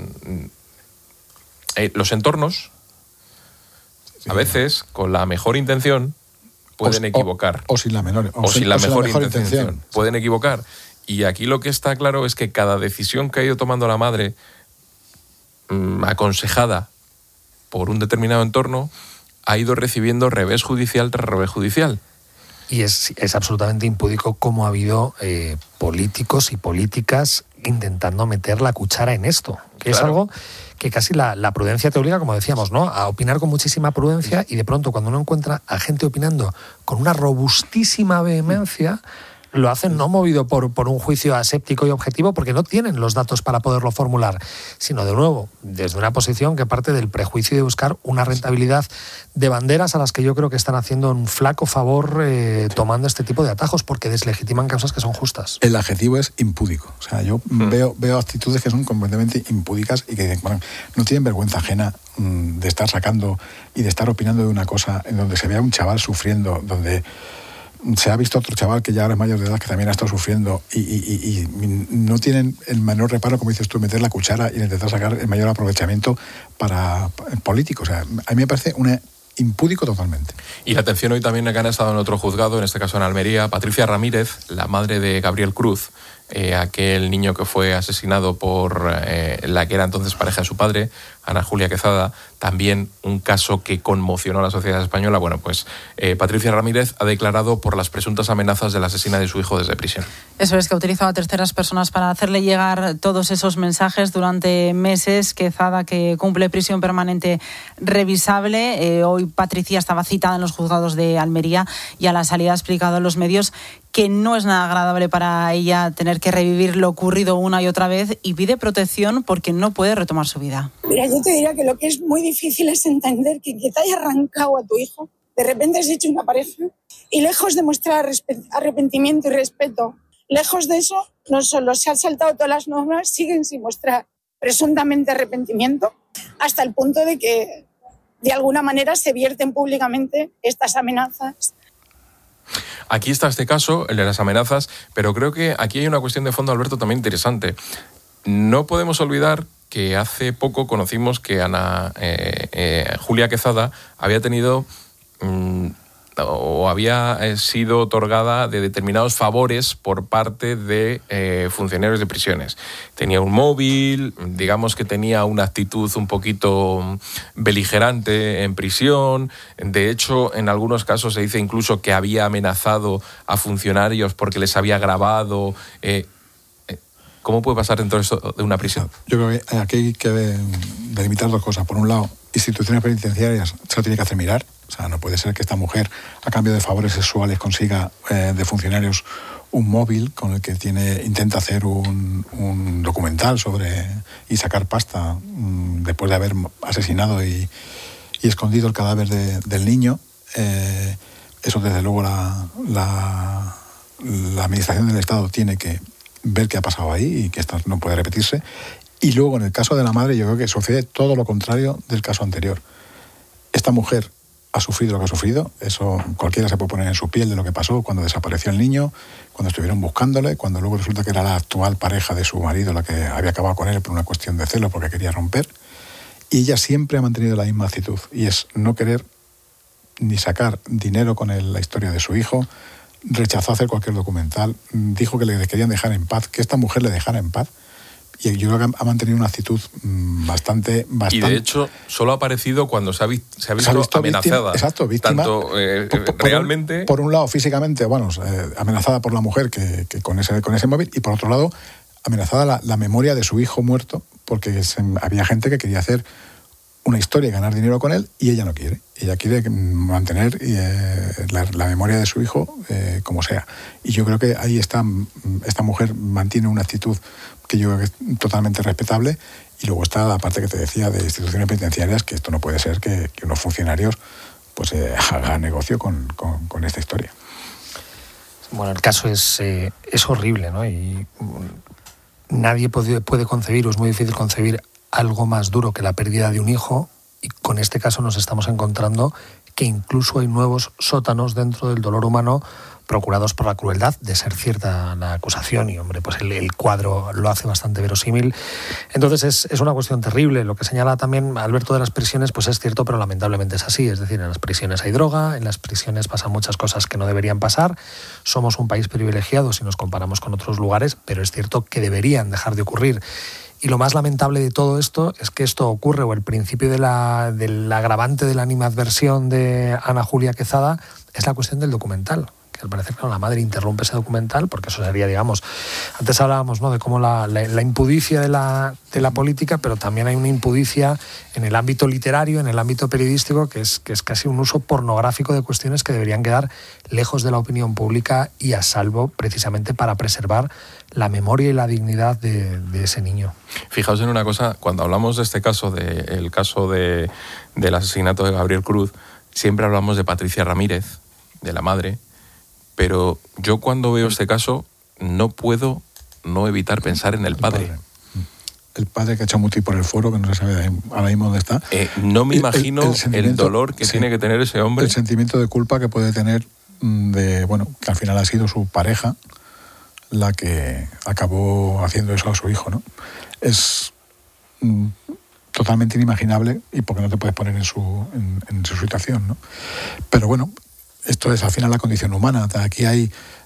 eh, los entornos... A veces, con la mejor intención, pueden o, equivocar. O, o sin la menor, o, o sin, sin la, mejor, la mejor intención. intención. Pueden equivocar. Y aquí lo que está claro es que cada decisión que ha ido tomando la madre, mmm, aconsejada por un determinado entorno, ha ido recibiendo revés judicial tras revés judicial. Y es, es absolutamente impúdico cómo ha habido eh, políticos y políticas intentando meter la cuchara en esto, que claro. Es algo que casi la, la prudencia te obliga, como decíamos, ¿no?, a opinar con muchísima prudencia, y de pronto cuando uno encuentra a gente opinando con una robustísima vehemencia, lo hacen no movido por, por un juicio aséptico y objetivo, porque no tienen los datos para poderlo formular, sino de nuevo, desde una posición que parte del prejuicio de buscar una rentabilidad de banderas a las que yo creo que están haciendo un flaco favor eh, tomando este tipo de atajos, porque deslegitiman causas que son justas. El adjetivo es impúdico. O sea, yo mm. veo, veo actitudes que son completamente impúdicas y que bueno, no tienen vergüenza ajena mmm, de estar sacando y de estar opinando de una cosa en donde se vea un chaval sufriendo, donde se ha visto otro chaval que ya ahora es mayor de edad que también ha estado sufriendo y, y, y, y no tienen el menor reparo, como dices tú, meter la cuchara y intentar sacar el mayor aprovechamiento para el político. O sea, a mí me parece una impúdico totalmente. Y la atención hoy también que han estado en otro juzgado, en este caso en Almería, Patricia Ramírez, la madre de Gabriel Cruz, eh, aquel niño que fue asesinado por eh, la que era entonces pareja de su padre, Ana Julia Quezada, también un caso que conmocionó a la sociedad española. Bueno, pues eh, Patricia Ramírez ha declarado por las presuntas amenazas de la asesina de su hijo desde prisión. Eso es, que ha utilizado a terceras personas para hacerle llegar todos esos mensajes durante meses. Quezada, que cumple prisión permanente revisable. Eh, hoy Patricia estaba citada en los juzgados de Almería y a la salida ha explicado en los medios que no es nada agradable para ella tener que revivir lo ocurrido una y otra vez, y pide protección porque no puede retomar su vida. Mira, yo te diría que lo que es muy difícil es entender que, que te haya arrancado a tu hijo, de repente has hecho una pareja y lejos de mostrar arrepentimiento y respeto, lejos de eso, no solo se han saltado todas las normas, siguen sin mostrar presuntamente arrepentimiento, hasta el punto de que de alguna manera se vierten públicamente estas amenazas. Aquí está este caso, el de las amenazas, pero creo que aquí hay una cuestión de fondo, Alberto, también interesante. No podemos olvidar que hace poco conocimos que Ana eh, eh, Julia Quezada había tenido mmm, o había sido otorgada de determinados favores por parte de eh, funcionarios de prisiones. Tenía un móvil, digamos que tenía una actitud un poquito beligerante en prisión. De hecho, en algunos casos se dice incluso que había amenazado a funcionarios porque les había grabado. Eh, ¿Cómo puede pasar dentro de, esto, de una prisión? Yo creo que aquí hay que delimitar dos cosas. Por un lado, instituciones penitenciarias se lo tiene que hacer mirar. O sea, no puede ser que esta mujer, a cambio de favores sexuales, consiga eh, de funcionarios un móvil con el que tiene intenta hacer un, un documental sobre y sacar pasta mmm, después de haber asesinado y, y escondido el cadáver de, del niño. Eh, eso, desde luego, la, la, la Administración del Estado tiene que ver qué ha pasado ahí y que esto no puede repetirse. Y luego, en el caso de la madre, yo creo que sucede todo lo contrario del caso anterior. Esta mujer ha sufrido lo que ha sufrido, eso cualquiera se puede poner en su piel de lo que pasó cuando desapareció el niño, cuando estuvieron buscándole, cuando luego resulta que era la actual pareja de su marido la que había acabado con él por una cuestión de celo, porque quería romper. Y ella siempre ha mantenido la misma actitud, y es no querer ni sacar dinero con el, la historia de su hijo. Rechazó hacer cualquier documental, dijo que le querían dejar en paz, que esta mujer le dejara en paz. Y yo creo que ha mantenido una actitud bastante, bastante... Y de hecho, solo ha aparecido cuando se ha, vi, se ha visto, se ha visto amenazada. Víctima, exacto, víctima. Tanto eh, por, por, realmente... Por un lado, físicamente, bueno, eh, amenazada por la mujer que, que con, ese, con ese móvil, y por otro lado, amenazada la, la memoria de su hijo muerto, porque se, había gente que quería hacer una historia y ganar dinero con él, y ella no quiere. Ella quiere mantener eh, la, la memoria de su hijo eh, como sea. Y yo creo que ahí está, esta mujer mantiene una actitud que yo creo que es totalmente respetable. Y luego está la parte que te decía de instituciones penitenciarias, que esto no puede ser que, que unos funcionarios pues eh, hagan negocio con, con, con esta historia. Bueno, el caso es, eh, es horrible, ¿no? Y nadie puede, puede concebir, o es muy difícil concebir, algo más duro que la pérdida de un hijo, y con este caso nos estamos encontrando que incluso hay nuevos sótanos dentro del dolor humano procurados por la crueldad, de ser cierta la acusación, y hombre, pues el, el cuadro lo hace bastante verosímil. Entonces es, es una cuestión terrible. Lo que señala también Alberto de las prisiones, pues es cierto, pero lamentablemente es así. Es decir, en las prisiones hay droga, en las prisiones pasan muchas cosas que no deberían pasar. Somos un país privilegiado si nos comparamos con otros lugares, pero es cierto que deberían dejar de ocurrir. Y lo más lamentable de todo esto es que esto ocurre, o el principio de la, del agravante de la animadversión de Ana Julia Quezada, es la cuestión del documental. Que al parecer, claro, la madre interrumpe ese documental, porque eso sería, digamos, antes hablábamos, ¿no?, de cómo la, la, la impudicia de la, de la política, pero también hay una impudicia en el ámbito literario, en el ámbito periodístico, que es, que es casi un uso pornográfico de cuestiones que deberían quedar lejos de la opinión pública y a salvo precisamente para preservar la memoria y la dignidad de, de ese niño. Fijaos en una cosa, cuando hablamos de este caso, de, el caso de, del asesinato de Gabriel Cruz, siempre hablamos de Patricia Ramírez, de la madre, pero yo cuando veo este caso no puedo no evitar pensar en el padre. El padre, el padre que ha hecho muti por el foro, que no se sabe ahora mismo dónde está. Eh, no me imagino el, el, el dolor que sí, tiene que tener ese hombre. El sentimiento de culpa que puede tener de, bueno, que al final ha sido su pareja la que acabó haciendo eso a su hijo, ¿no? Es mm, totalmente inimaginable, y porque no te puedes poner en su, en, en su situación, ¿no? Pero bueno, esto es al final la condición humana. Aquí hay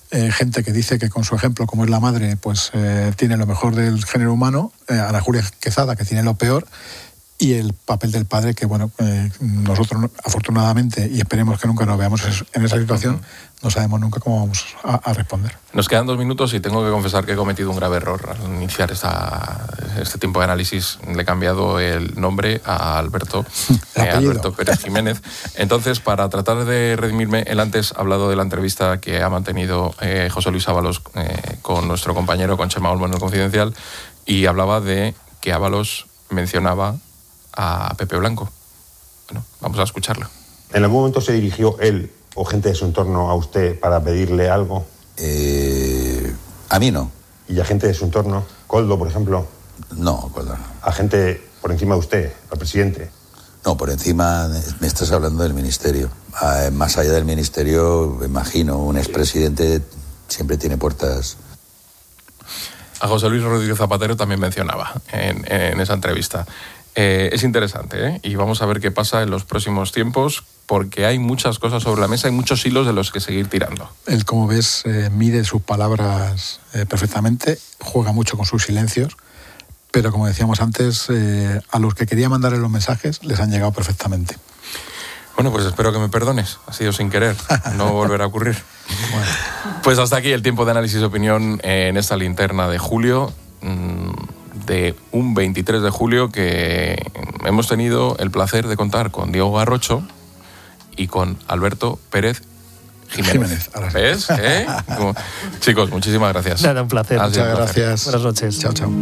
eh, gente que dice que con su ejemplo, como es la madre, pues eh, tiene lo mejor del género humano, eh, Ana Julia Quezada, que tiene lo peor, y el papel del padre, que bueno, eh, nosotros afortunadamente, y esperemos que nunca nos veamos en esa situación, no sabemos nunca cómo vamos a, a responder. Nos quedan dos minutos y tengo que confesar que he cometido un grave error al iniciar esta, este tiempo de análisis. Le he cambiado el nombre a Alberto, eh, Alberto Pérez Jiménez. Entonces, para tratar de redimirme, él antes ha hablado de la entrevista que ha mantenido eh, José Luis Ábalos eh, con nuestro compañero, con Chema Olmo en El Confidencial, y hablaba de que Ábalos mencionaba a Pepe Blanco. Bueno, vamos a escucharlo. ¿En algún momento se dirigió él o gente de su entorno a usted para pedirle algo? Eh, a mí no. ¿Y a gente de su entorno? ¿Coldo, por ejemplo? No, Coldo no. ¿A gente por encima de usted, al presidente? No, por encima, me estás hablando del ministerio. Ah, más allá del ministerio, imagino, un expresidente siempre tiene puertas. A José Luis Rodríguez Zapatero también mencionaba en, en esa entrevista. Eh, es interesante, ¿eh? Y vamos a ver qué pasa en los próximos tiempos, porque hay muchas cosas sobre la mesa, hay muchos hilos de los que seguir tirando. Él, como ves, eh, mide sus palabras eh, perfectamente, juega mucho con sus silencios, pero como decíamos antes, eh, a los que quería mandarle los mensajes les han llegado perfectamente. Bueno, pues espero que me perdones, ha sido sin querer, no volverá a ocurrir. Bueno. Pues hasta aquí el tiempo de análisis de opinión en esta linterna de julio. Mmm, de un veintitrés de julio, que hemos tenido el placer de contar con Diego Garrocho y con Alberto Pérez Jiménez. Jiménez ¿Ves? ¿Eh? Como... Chicos, muchísimas gracias. Nada, un placer. Muchas un placer. Gracias. Buenas noches. Chao, chao.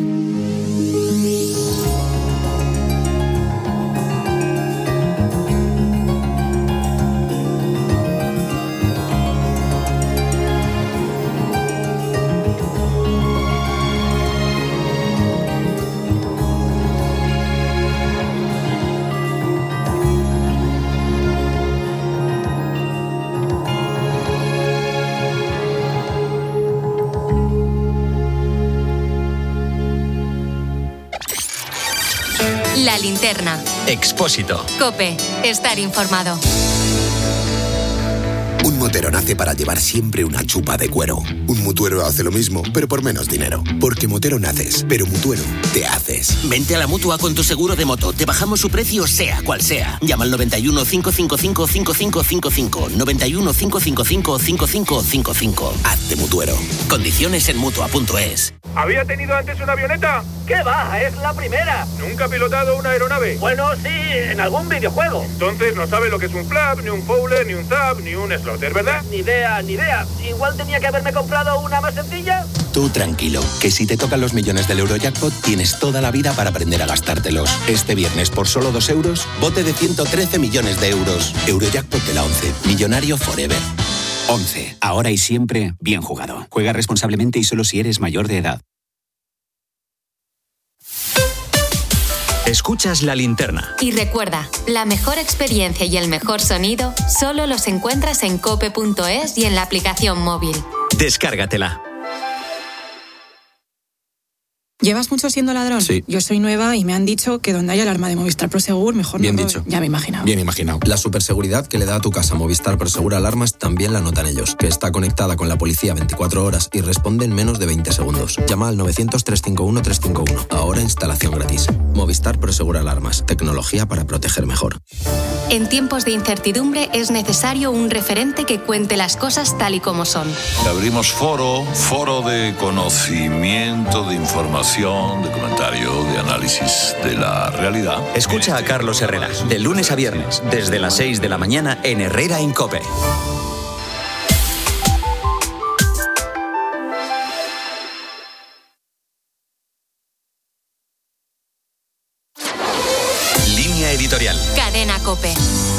La linterna. Expósito. COPE. Estar informado. Un motero nace para llevar siempre una chupa de cuero. Un mutuero hace lo mismo, pero por menos dinero. Porque motero naces, pero mutuero te haces. Vente a la Mutua con tu seguro de moto. Te bajamos su precio sea cual sea. Llama al noventa y uno, cinco cinco cinco, cinco cinco cinco cinco. noventa y uno, cinco cinco cinco, cinco cinco cinco cinco. Hazte mutuero. Condiciones en Mutua punto es. ¿Había tenido antes una avioneta? ¿Qué va? Es la primera. ¿Nunca ha pilotado una aeronave? Bueno, sí, en algún videojuego. Entonces no sabe lo que es un flap, ni un fowler, ni un zap, ni un slotter, ¿verdad? Ni idea, ni idea. Igual tenía que haberme comprado una más sencilla. Tú tranquilo, que si te tocan los millones del Eurojackpot, tienes toda la vida para aprender a gastártelos. Este viernes, por solo dos euros, bote de ciento trece millones de euros. Eurojackpot de la once. Millonario forever. once. Ahora y siempre, bien jugado. Juega responsablemente y solo si eres mayor de edad. Escuchas La Linterna. Y recuerda, la mejor experiencia y el mejor sonido solo los encuentras en cope punto es y en la aplicación móvil. Descárgatela. ¿Llevas mucho siendo ladrón? Sí. Yo soy nueva y me han dicho que donde haya alarma de Movistar Prosegur, mejor Bien no. dicho. Ya me he imaginado. Bien imaginado. La superseguridad que le da a tu casa Movistar Prosegur Alarmas también la notan ellos, que está conectada con la policía veinticuatro horas y responde en menos de veinte segundos. Llama al novecientos, trescientos cincuenta y uno, trescientos cincuenta y uno. Ahora instalación gratis. Movistar Prosegur Alarmas. Tecnología para proteger mejor. En tiempos de incertidumbre es necesario un referente que cuente las cosas tal y como son. Abrimos foro, foro de conocimiento, de información, de comentario, de análisis de la realidad. Escucha a Carlos Herrera, de lunes a viernes, desde las seis de la mañana en Herrera en COPE. Línea editorial. Cadena COPE.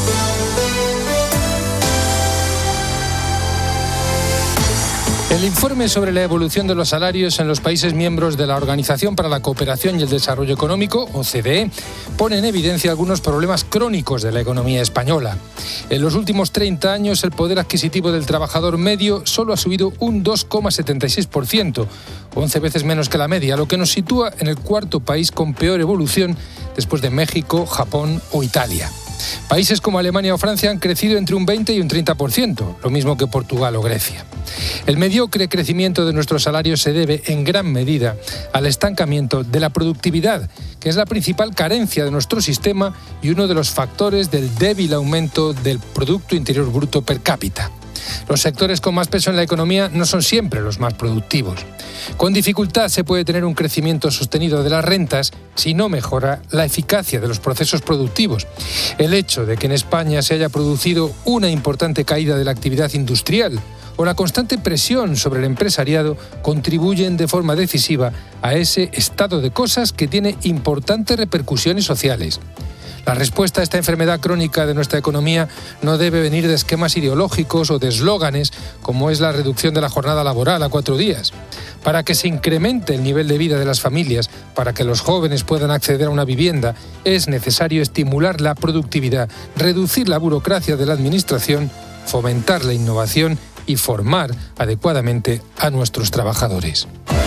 El informe sobre la evolución de los salarios en los países miembros de la Organización para la Cooperación y el Desarrollo Económico, O C D E, pone en evidencia algunos problemas crónicos de la economía española. En los últimos treinta años, el poder adquisitivo del trabajador medio solo ha subido un dos coma setenta y seis por ciento, once veces menos que la media, lo que nos sitúa en el cuarto país con peor evolución después de México, Japón o Italia. Países como Alemania o Francia han crecido entre un veinte y un treinta por ciento, lo mismo que Portugal o Grecia. El mediocre crecimiento de nuestros salarios se debe en gran medida al estancamiento de la productividad, que es la principal carencia de nuestro sistema y uno de los factores del débil aumento del Producto Interior Bruto per cápita. Los sectores con más peso en la economía no son siempre los más productivos. Con dificultad se puede tener un crecimiento sostenido de las rentas si no mejora la eficacia de los procesos productivos. El hecho de que en España se haya producido una importante caída de la actividad industrial o la constante presión sobre el empresariado contribuyen de forma decisiva a ese estado de cosas que tiene importantes repercusiones sociales. La respuesta a esta enfermedad crónica de nuestra economía no debe venir de esquemas ideológicos o de eslóganes como es la reducción de la jornada laboral a cuatro días. Para que se incremente el nivel de vida de las familias, para que los jóvenes puedan acceder a una vivienda, es necesario estimular la productividad, reducir la burocracia de la administración, fomentar la innovación y formar adecuadamente a nuestros trabajadores.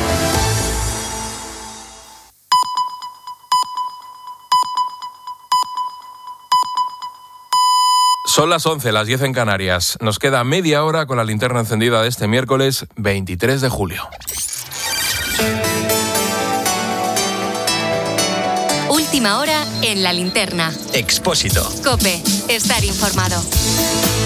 Son las once, las diez en Canarias. Nos queda media hora con la linterna encendida de este miércoles veintitrés de julio. Última hora en la linterna. Expósito. COPE. Estar informado.